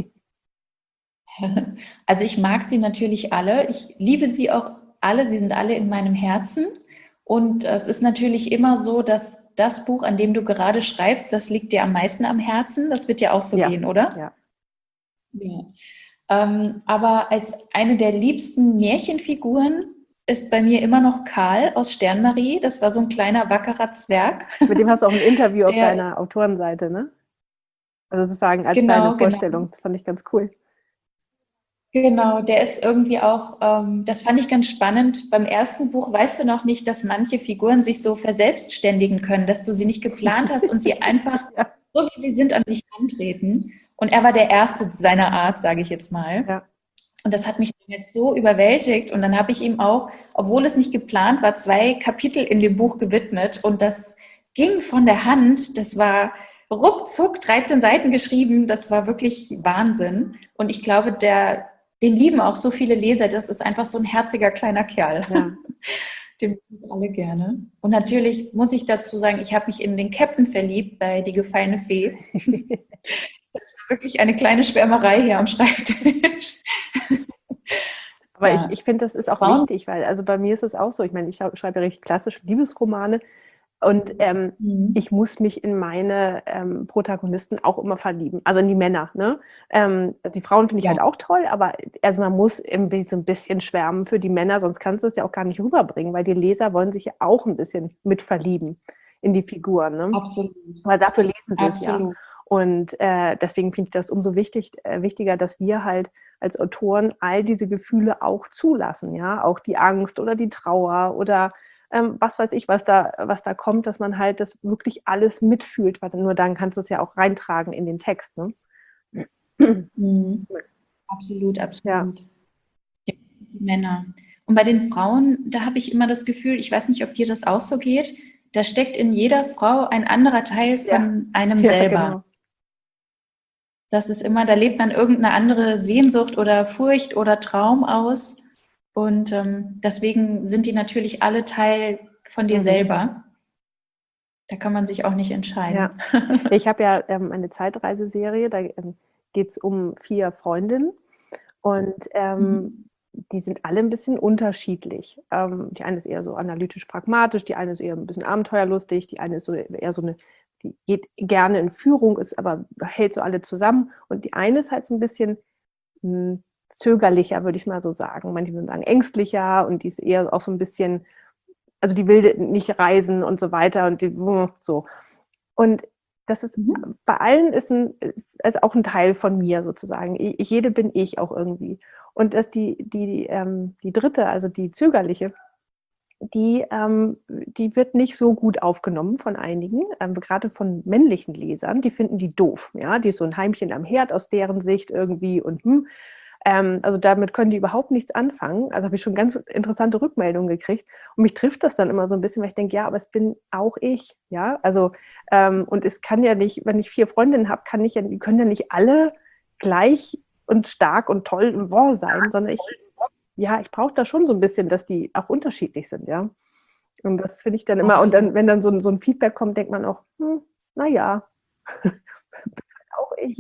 Also ich mag sie natürlich alle. Ich liebe sie auch alle. Sie sind alle in meinem Herzen. Und es ist natürlich immer so, dass das Buch, an dem du gerade schreibst, das liegt dir am meisten am Herzen. Das wird ja auch so gehen, oder? Ja. Ja. Aber als eine der liebsten Märchenfiguren ist bei mir immer noch Karl aus Sternmarie. Das war so ein kleiner, wackerer Zwerg. Mit dem hast du auch ein Interview auf deiner Autorenseite, ne? Also sozusagen als deine Vorstellung. Genau. Das fand ich ganz cool. Genau, der ist irgendwie auch, das fand ich ganz spannend. Beim ersten Buch weißt du noch nicht, dass manche Figuren sich so verselbstständigen können, dass du sie nicht geplant hast und sie einfach so, wie sie sind, an sich antreten. Und er war der Erste seiner Art, sage ich jetzt mal. Ja. Und das hat mich jetzt so überwältigt. Und dann habe ich ihm auch, obwohl es nicht geplant war, 2 Kapitel in dem Buch gewidmet. Und das ging von der Hand. Das war ruckzuck 13 Seiten geschrieben. Das war wirklich Wahnsinn. Und ich glaube, den lieben auch so viele Leser. Das ist einfach so ein herziger kleiner Kerl. Ja. Den lieben alle gerne. Und natürlich muss ich dazu sagen, ich habe mich in den Captain verliebt bei Die gefallene Fee. Das war wirklich eine kleine Schwärmerei hier am Schreibtisch. Aber ja. ich finde, das ist auch wichtig, weil also bei mir ist es auch so, ich meine, ich schreibe recht klassische Liebesromane und ich muss mich in meine Protagonisten auch immer verlieben, also in die Männer. Ne? Also die Frauen finde ich halt auch toll, aber also man muss irgendwie so ein bisschen schwärmen für die Männer, sonst kannst du es ja auch gar nicht rüberbringen, weil die Leser wollen sich ja auch ein bisschen mit verlieben in die Figuren. Ne? Absolut. Weil dafür lesen sie es ja. Und deswegen finde ich das umso wichtiger, dass wir halt als Autoren all diese Gefühle auch zulassen, ja, auch die Angst oder die Trauer oder was weiß ich, was da kommt, dass man halt das wirklich alles mitfühlt, weil nur dann kannst du es ja auch reintragen in den Text, ne? Absolut. Ja. Die Männer. Und bei den Frauen, da habe ich immer das Gefühl, ich weiß nicht, ob dir das auch so geht, da steckt in jeder Frau ein anderer Teil von einem selber. Genau. Das ist immer, da lebt dann irgendeine andere Sehnsucht oder Furcht oder Traum aus. Und deswegen sind die natürlich alle Teil von dir selber. Da kann man sich auch nicht entscheiden. Ja. Ich habe ja eine Zeitreiseserie, da geht es um 4 Freundinnen und die sind alle ein bisschen unterschiedlich. Die eine ist eher so analytisch-pragmatisch, die eine ist eher ein bisschen abenteuerlustig, die eine ist so eher so eine, die geht gerne in Führung, ist aber hält so alle zusammen. Und die eine ist halt so ein bisschen zögerlicher, würde ich mal so sagen. Manche würden sagen ängstlicher und die ist eher auch so ein bisschen, also die will nicht reisen und so weiter und die, so. Und das ist bei allen ist auch ein Teil von mir sozusagen. Jede bin ich auch irgendwie. Und dass die dritte, also die zögerliche, die wird nicht so gut aufgenommen von einigen, gerade von männlichen Lesern. Die finden die doof. Ja? Die ist so ein Heimchen am Herd aus deren Sicht irgendwie und also damit können die überhaupt nichts anfangen. Also habe ich schon ganz interessante Rückmeldungen gekriegt. Und mich trifft das dann immer so ein bisschen, weil ich denke, ja, aber es bin auch ich. Ja, also und es kann ja nicht, wenn ich 4 Freundinnen habe, die können ja nicht alle gleich und stark und toll und wahr sein, sondern ja, ich brauche da schon so ein bisschen, dass die auch unterschiedlich sind, ja. Und das finde ich dann immer, und Absolut. dann, wenn dann so ein Feedback kommt, denkt man auch, na ja, auch ich.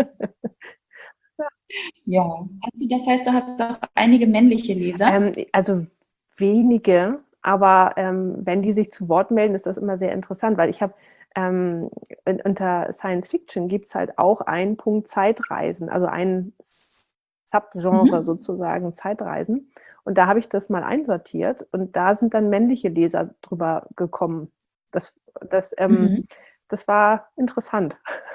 Ja. Das heißt, du hast auch einige männliche Leser? Also wenige, aber wenn die sich zu Wort melden, ist das immer sehr interessant, weil ich habe unter Science Fiction gibt es halt auch einen Punkt Zeitreisen, also ein Subgenre Mhm. sozusagen Zeitreisen. Und da habe ich das mal einsortiert und da sind dann männliche Leser drüber gekommen. Das, das, ähm, Mhm. das war interessant,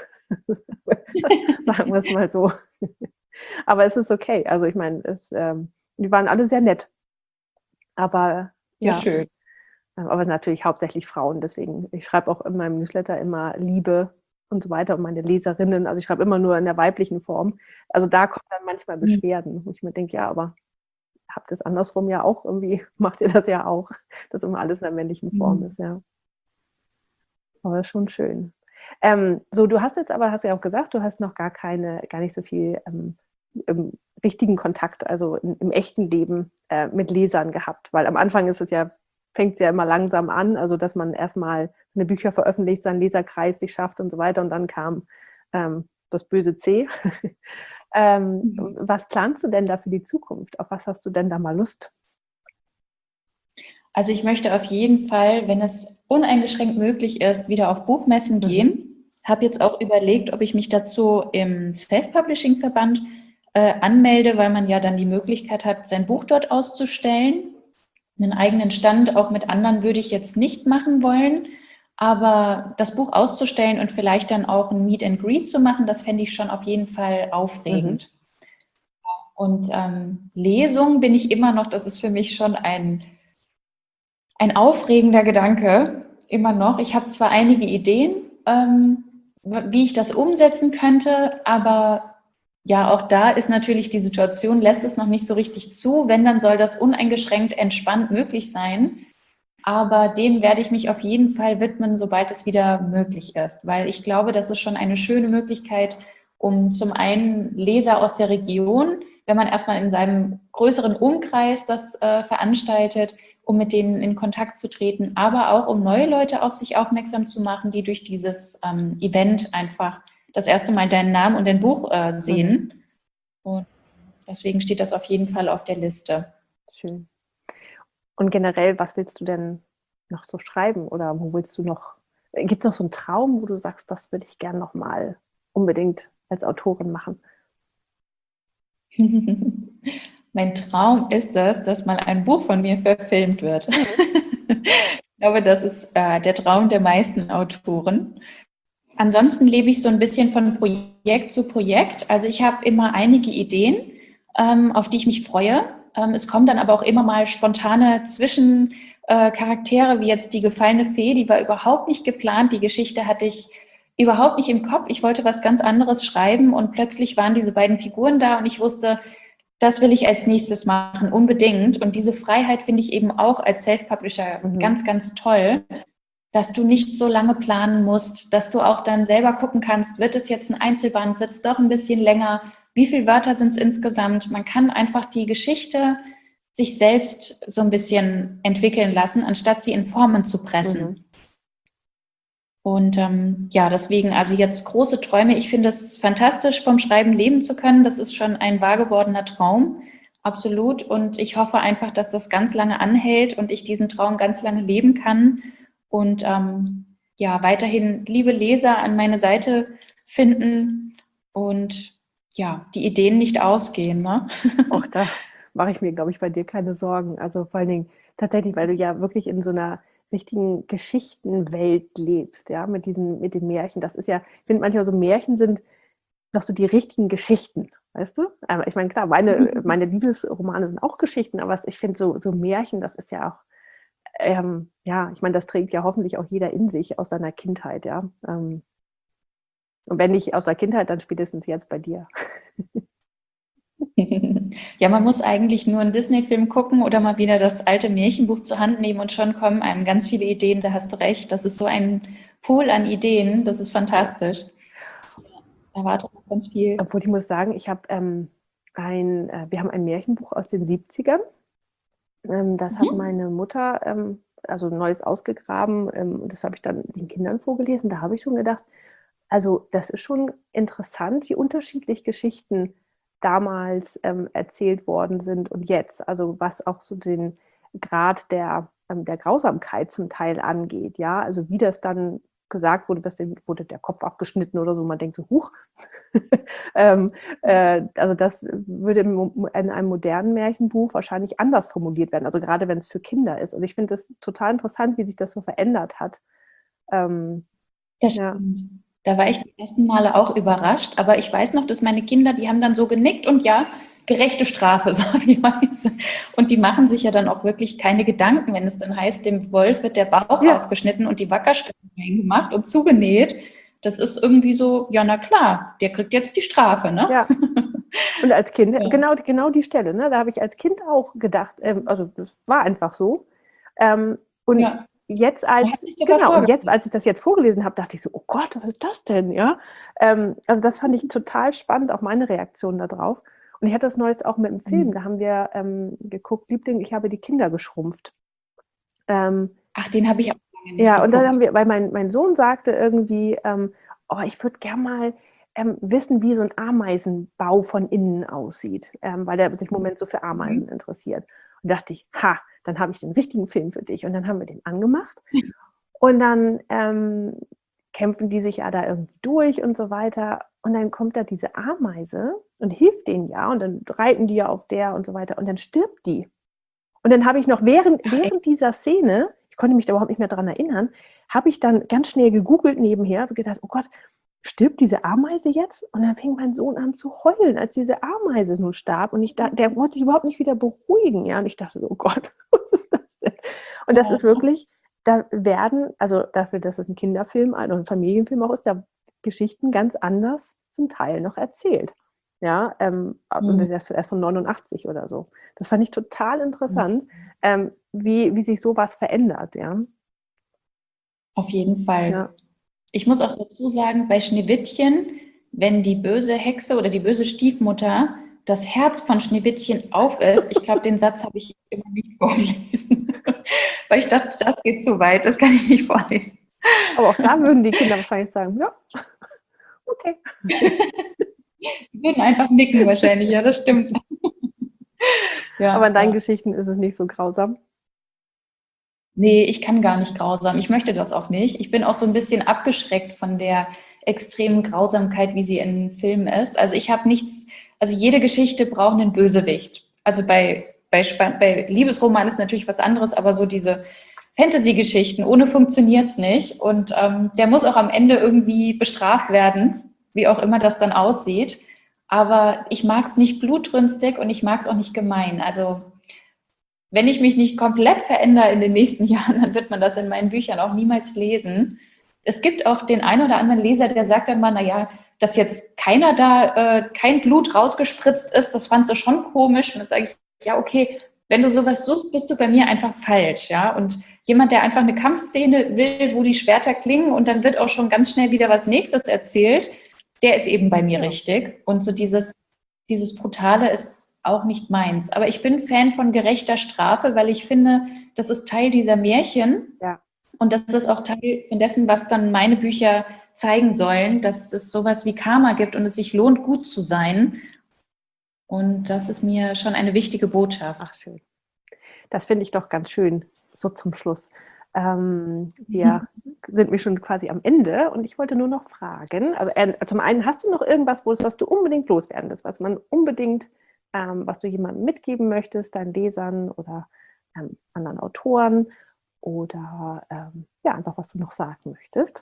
sagen wir es mal so. Aber es ist okay. Also ich meine, die waren alle sehr nett. Aber Ja, ja, schön. aber natürlich hauptsächlich Frauen. Deswegen, ich schreibe auch in meinem Newsletter immer Liebe und so weiter und meine Leserinnen. Also ich schreibe immer nur in der weiblichen Form. Also da kommen dann manchmal Mhm. Beschwerden, wo ich mir denke, ja, aber habt ihr es andersrum ja auch irgendwie, macht ihr das ja auch, dass immer alles in der männlichen Form Mhm. ist, ja. Aber das ist schon schön. So, du hast jetzt aber, hast ja auch gesagt, du hast noch gar nicht so viel im richtigen Kontakt, also im echten Leben mit Lesern gehabt, weil am Anfang fängt es ja immer langsam an, also dass man erstmal eine Bücher veröffentlicht, seinen Leserkreis sich schafft und so weiter und dann kam das böse C. Mhm. Was planst du denn da für die Zukunft? Auf was hast du denn da mal Lust? Also ich möchte auf jeden Fall, wenn es uneingeschränkt möglich ist, wieder auf Buchmessen Mhm. gehen. Habe jetzt auch überlegt, ob ich mich dazu im Self-Publishing-Verband anmelde, weil man ja dann die Möglichkeit hat, sein Buch dort auszustellen. Einen eigenen Stand auch mit anderen würde ich jetzt nicht machen wollen, aber das Buch auszustellen und vielleicht dann auch ein Meet and Greet zu machen, das fände ich schon auf jeden Fall Mhm. aufregend. Und Lesung bin ich immer noch, das ist für mich schon ein aufregender Gedanke, immer noch. Ich habe zwar einige Ideen, wie ich das umsetzen könnte, aber ja, auch da ist natürlich die Situation, lässt es noch nicht so richtig zu. Wenn, dann soll das uneingeschränkt entspannt möglich sein. Aber dem werde ich mich auf jeden Fall widmen, sobald es wieder möglich ist, weil ich glaube, das ist schon eine schöne Möglichkeit, um zum einen Leser aus der Region, wenn man erstmal in seinem größeren Umkreis das veranstaltet, um mit denen in Kontakt zu treten, aber auch um neue Leute auf sich aufmerksam zu machen, die durch dieses Event einfach das erste Mal deinen Namen und dein Buch Mhm. sehen. Und deswegen steht das auf jeden Fall auf der Liste. Schön. Und generell, was willst du denn noch so schreiben oder wo willst du noch, gibt es noch so einen Traum, wo du sagst, das würde ich gern noch mal unbedingt als Autorin machen? Mein Traum ist es, dass mal ein Buch von mir verfilmt wird. Mhm. Ich glaube, das ist der Traum der meisten Autoren. Ansonsten lebe ich so ein bisschen von Projekt zu Projekt. Also ich habe immer einige Ideen, auf die ich mich freue. Es kommen dann aber auch immer mal spontane Zwischencharaktere, wie jetzt die gefallene Fee, die war überhaupt nicht geplant. Die Geschichte hatte ich überhaupt nicht im Kopf. Ich wollte was ganz anderes schreiben und plötzlich waren diese beiden Figuren da und ich wusste, das will ich als nächstes machen, unbedingt. Und diese Freiheit finde ich eben auch als Self-Publisher Mhm. ganz, ganz toll, dass du nicht so lange planen musst, dass du auch dann selber gucken kannst, wird es jetzt ein Einzelband, wird es doch ein bisschen länger, wie viele Wörter sind es insgesamt. Man kann einfach die Geschichte sich selbst so ein bisschen entwickeln lassen, anstatt sie in Formen zu Mhm. pressen. Und ja, deswegen, also jetzt große Träume. Ich finde es fantastisch, vom Schreiben leben zu können. Das ist schon ein wahr gewordener Traum, absolut. Und ich hoffe einfach, dass das ganz lange anhält und ich diesen Traum ganz lange leben kann. Und ja, weiterhin liebe Leser an meine Seite finden und ja, die Ideen nicht ausgehen. Ne? Auch da mache ich mir, glaube ich, bei dir keine Sorgen. Also vor allen Dingen tatsächlich, weil du ja wirklich in so einer richtigen Geschichtenwelt lebst, ja, mit den Märchen. Das ist ja, ich finde manchmal so Märchen sind noch so die richtigen Geschichten, weißt du? Aber ich meine, klar, meine Liebesromane sind auch Geschichten, aber ich finde so Märchen, das ist ja auch, ja, ich meine, das trägt ja hoffentlich auch jeder in sich aus seiner Kindheit, ja. Und wenn nicht aus der Kindheit, dann spätestens jetzt bei dir. Ja, man muss eigentlich nur einen Disney-Film gucken oder mal wieder das alte Märchenbuch zur Hand nehmen und schon kommen einem ganz viele Ideen. Da hast du recht. Das ist so ein Pool an Ideen. Das ist Ja. fantastisch. Da wartet noch ganz viel. Obwohl ich muss sagen, wir haben ein Märchenbuch aus den 70ern. Das hat meine Mutter also Neues ausgegraben, und das habe ich dann den Kindern vorgelesen. Da habe ich schon gedacht, also das ist schon interessant, wie unterschiedlich Geschichten damals erzählt worden sind und jetzt. Also was auch so den Grad der Grausamkeit zum Teil angeht. Ja, also wie das dann gesagt wurde, dass dem wurde der Kopf abgeschnitten oder so. Man denkt so, huch. Also das würde in einem modernen Märchenbuch wahrscheinlich anders formuliert werden. Also gerade wenn es für Kinder ist. Also ich finde das total interessant, wie sich das so verändert hat. Das Ja. stimmt. Da war ich die ersten Male auch überrascht, aber ich weiß noch, dass meine Kinder, die haben dann so genickt und ja, gerechte Strafe, so wie man es. Und die machen sich ja dann auch wirklich keine Gedanken, wenn es dann heißt, dem Wolf wird der Bauch Ja. aufgeschnitten und die Wackerstelle reingemacht und zugenäht. Das ist irgendwie so, ja, na klar, der kriegt jetzt die Strafe, ne? Ja. Und als Kind, Ja. genau die Stelle, ne? Da habe ich als Kind auch gedacht, also das war einfach so. Und Ja. jetzt Da hat als, sich sogar genau, und jetzt, vorgestellt. als ich das jetzt vorgelesen habe, dachte ich so, oh Gott, was ist das denn? Ja? Also das fand ich total spannend, auch meine Reaktion darauf. Und ich hatte das Neues auch mit dem Film, da haben wir geguckt, Liebling, ich habe die Kinder geschrumpft. Ach, den habe ich auch lange nicht Ja, und dann geguckt. haben wir, weil mein Sohn sagte irgendwie, oh, ich würde gern mal wissen, wie so ein Ameisenbau von innen aussieht, weil der sich im Moment so für Ameisen interessiert. Und dachte ich, ha, dann habe ich den richtigen Film für dich. Und dann haben wir den angemacht und dann kämpfen die sich ja da irgendwie durch und so weiter. Und dann kommt da diese Ameise und hilft denen ja und dann reiten die ja auf der und so weiter und dann stirbt die. Und dann habe ich noch während dieser Szene, ich konnte mich da überhaupt nicht mehr dran erinnern, habe ich dann ganz schnell gegoogelt nebenher und gedacht, oh Gott, stirbt diese Ameise jetzt? Und dann fing mein Sohn an zu heulen, als diese Ameise nun starb. Und der wollte sich überhaupt nicht wieder beruhigen. Ja? Und ich dachte so, oh Gott, was ist das denn? Und das ist wirklich, da werden, also dafür, dass es ein Kinderfilm oder ein Familienfilm auch ist, da Geschichten ganz anders zum Teil noch erzählt. Ja, und das ist erst von 89 oder so. Das fand ich total interessant, wie sich sowas verändert, ja. Auf jeden Fall. Ja. Ich muss auch dazu sagen, bei Schneewittchen, wenn die böse Hexe oder die böse Stiefmutter das Herz von Schneewittchen aufisst, ich glaube, den Satz habe ich immer nicht vorgelesen, weil ich dachte, das geht zu weit, das kann ich nicht vorlesen. Aber auch da würden die Kinder wahrscheinlich sagen, ja, okay. Die würden einfach nicken wahrscheinlich, ja, das stimmt. Ja, aber in deinen Geschichten ist es nicht so grausam. Nee, ich kann gar nicht grausam. Ich möchte das auch nicht. Ich bin auch so ein bisschen abgeschreckt von der extremen Grausamkeit, wie sie in Filmen ist. Also ich habe nichts, also jede Geschichte braucht einen Bösewicht. Also bei Liebesroman ist natürlich was anderes, aber so diese Fantasy-Geschichten, ohne funktioniert es nicht. Und der muss auch am Ende irgendwie bestraft werden, wie auch immer das dann aussieht. Aber ich mag es nicht blutrünstig und ich mag es auch nicht gemein. Also wenn ich mich nicht komplett verändere in den nächsten Jahren, dann wird man das in meinen Büchern auch niemals lesen. Es gibt auch den einen oder anderen Leser, der sagt dann mal, naja, dass jetzt keiner da, kein Blut rausgespritzt ist, das fandst du schon komisch. Und dann sage ich, ja, okay, wenn du sowas suchst, bist du bei mir einfach falsch, ja. Und jemand, der einfach eine Kampfszene will, wo die Schwerter klingen und dann wird auch schon ganz schnell wieder was Nächstes erzählt, der ist eben bei mir richtig. Und so dieses Brutale ist auch nicht meins. Aber ich bin Fan von gerechter Strafe, weil ich finde, das ist Teil dieser Märchen. Ja. Und das ist auch Teil von dessen, was dann meine Bücher zeigen sollen, dass es sowas wie Karma gibt und es sich lohnt, gut zu sein. Und das ist mir schon eine wichtige Botschaft. Ach, schön. Das finde ich doch ganz schön, so zum Schluss. Wir sind mir schon quasi am Ende und ich wollte nur noch fragen, also zum einen, hast du noch irgendwas, was du unbedingt loswerden willst, was man unbedingt, was du jemandem mitgeben möchtest, deinen Lesern oder anderen Autoren oder ja, einfach was du noch sagen möchtest?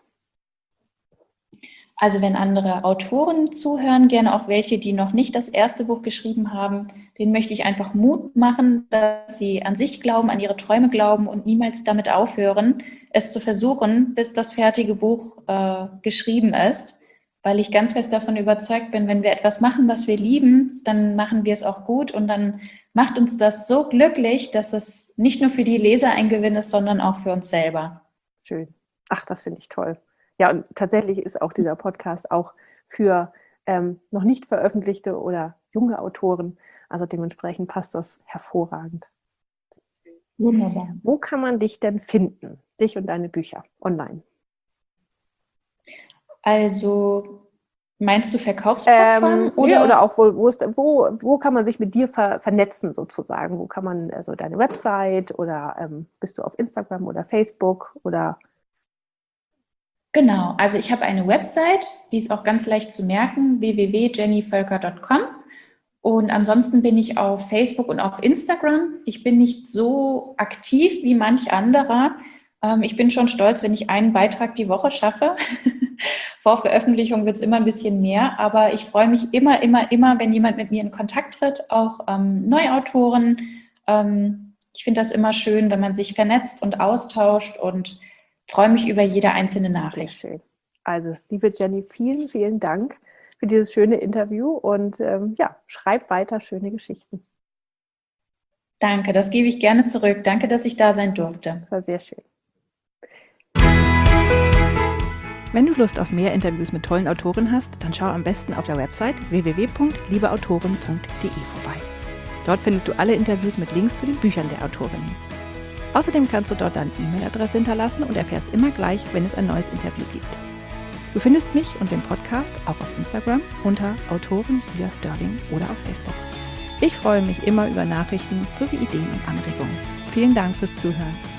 Also wenn andere Autoren zuhören, gerne auch welche, die noch nicht das erste Buch geschrieben haben, denen möchte ich einfach Mut machen, dass sie an sich glauben, an ihre Träume glauben und niemals damit aufhören, es zu versuchen, bis das fertige Buch geschrieben ist. Weil ich ganz fest davon überzeugt bin, wenn wir etwas machen, was wir lieben, dann machen wir es auch gut und dann macht uns das so glücklich, dass es nicht nur für die Leser ein Gewinn ist, sondern auch für uns selber. Schön. Ach, das finde ich toll. Ja, und tatsächlich ist auch dieser Podcast auch für noch nicht veröffentlichte oder junge Autoren. Also dementsprechend passt das hervorragend. Wunderbar. Wo kann man dich denn finden? Dich und deine Bücher online? Also meinst du Verkaufsplattformen? Oder auch wo kann man sich mit dir vernetzen sozusagen? Wo kann man, also deine Website oder bist du auf Instagram oder Facebook oder? Genau, also ich habe eine Website, die ist auch ganz leicht zu merken, www.jennyvölker.com. Und ansonsten bin ich auf Facebook und auf Instagram. Ich bin nicht so aktiv wie manch anderer. Ich bin schon stolz, wenn ich einen Beitrag die Woche schaffe. Vor Veröffentlichung wird es immer ein bisschen mehr, aber ich freue mich immer, wenn jemand mit mir in Kontakt tritt, auch Neuautoren. Ich finde das immer schön, wenn man sich vernetzt und austauscht und freue mich über jede einzelne Nachricht. Sehr schön. Also, liebe Jenny, vielen, vielen Dank für dieses schöne Interview und schreib weiter schöne Geschichten. Danke, das gebe ich gerne zurück. Danke, dass ich da sein durfte. Das war sehr schön. Wenn du Lust auf mehr Interviews mit tollen Autoren hast, dann schau am besten auf der Website www.liebeautoren.de vorbei. Dort findest du alle Interviews mit Links zu den Büchern der Autorinnen. Außerdem kannst du dort deine E-Mail-Adresse hinterlassen und erfährst immer gleich, wenn es ein neues Interview gibt. Du findest mich und den Podcast auch auf Instagram unter Autorin Julia Sterling oder auf Facebook. Ich freue mich immer über Nachrichten sowie Ideen und Anregungen. Vielen Dank fürs Zuhören.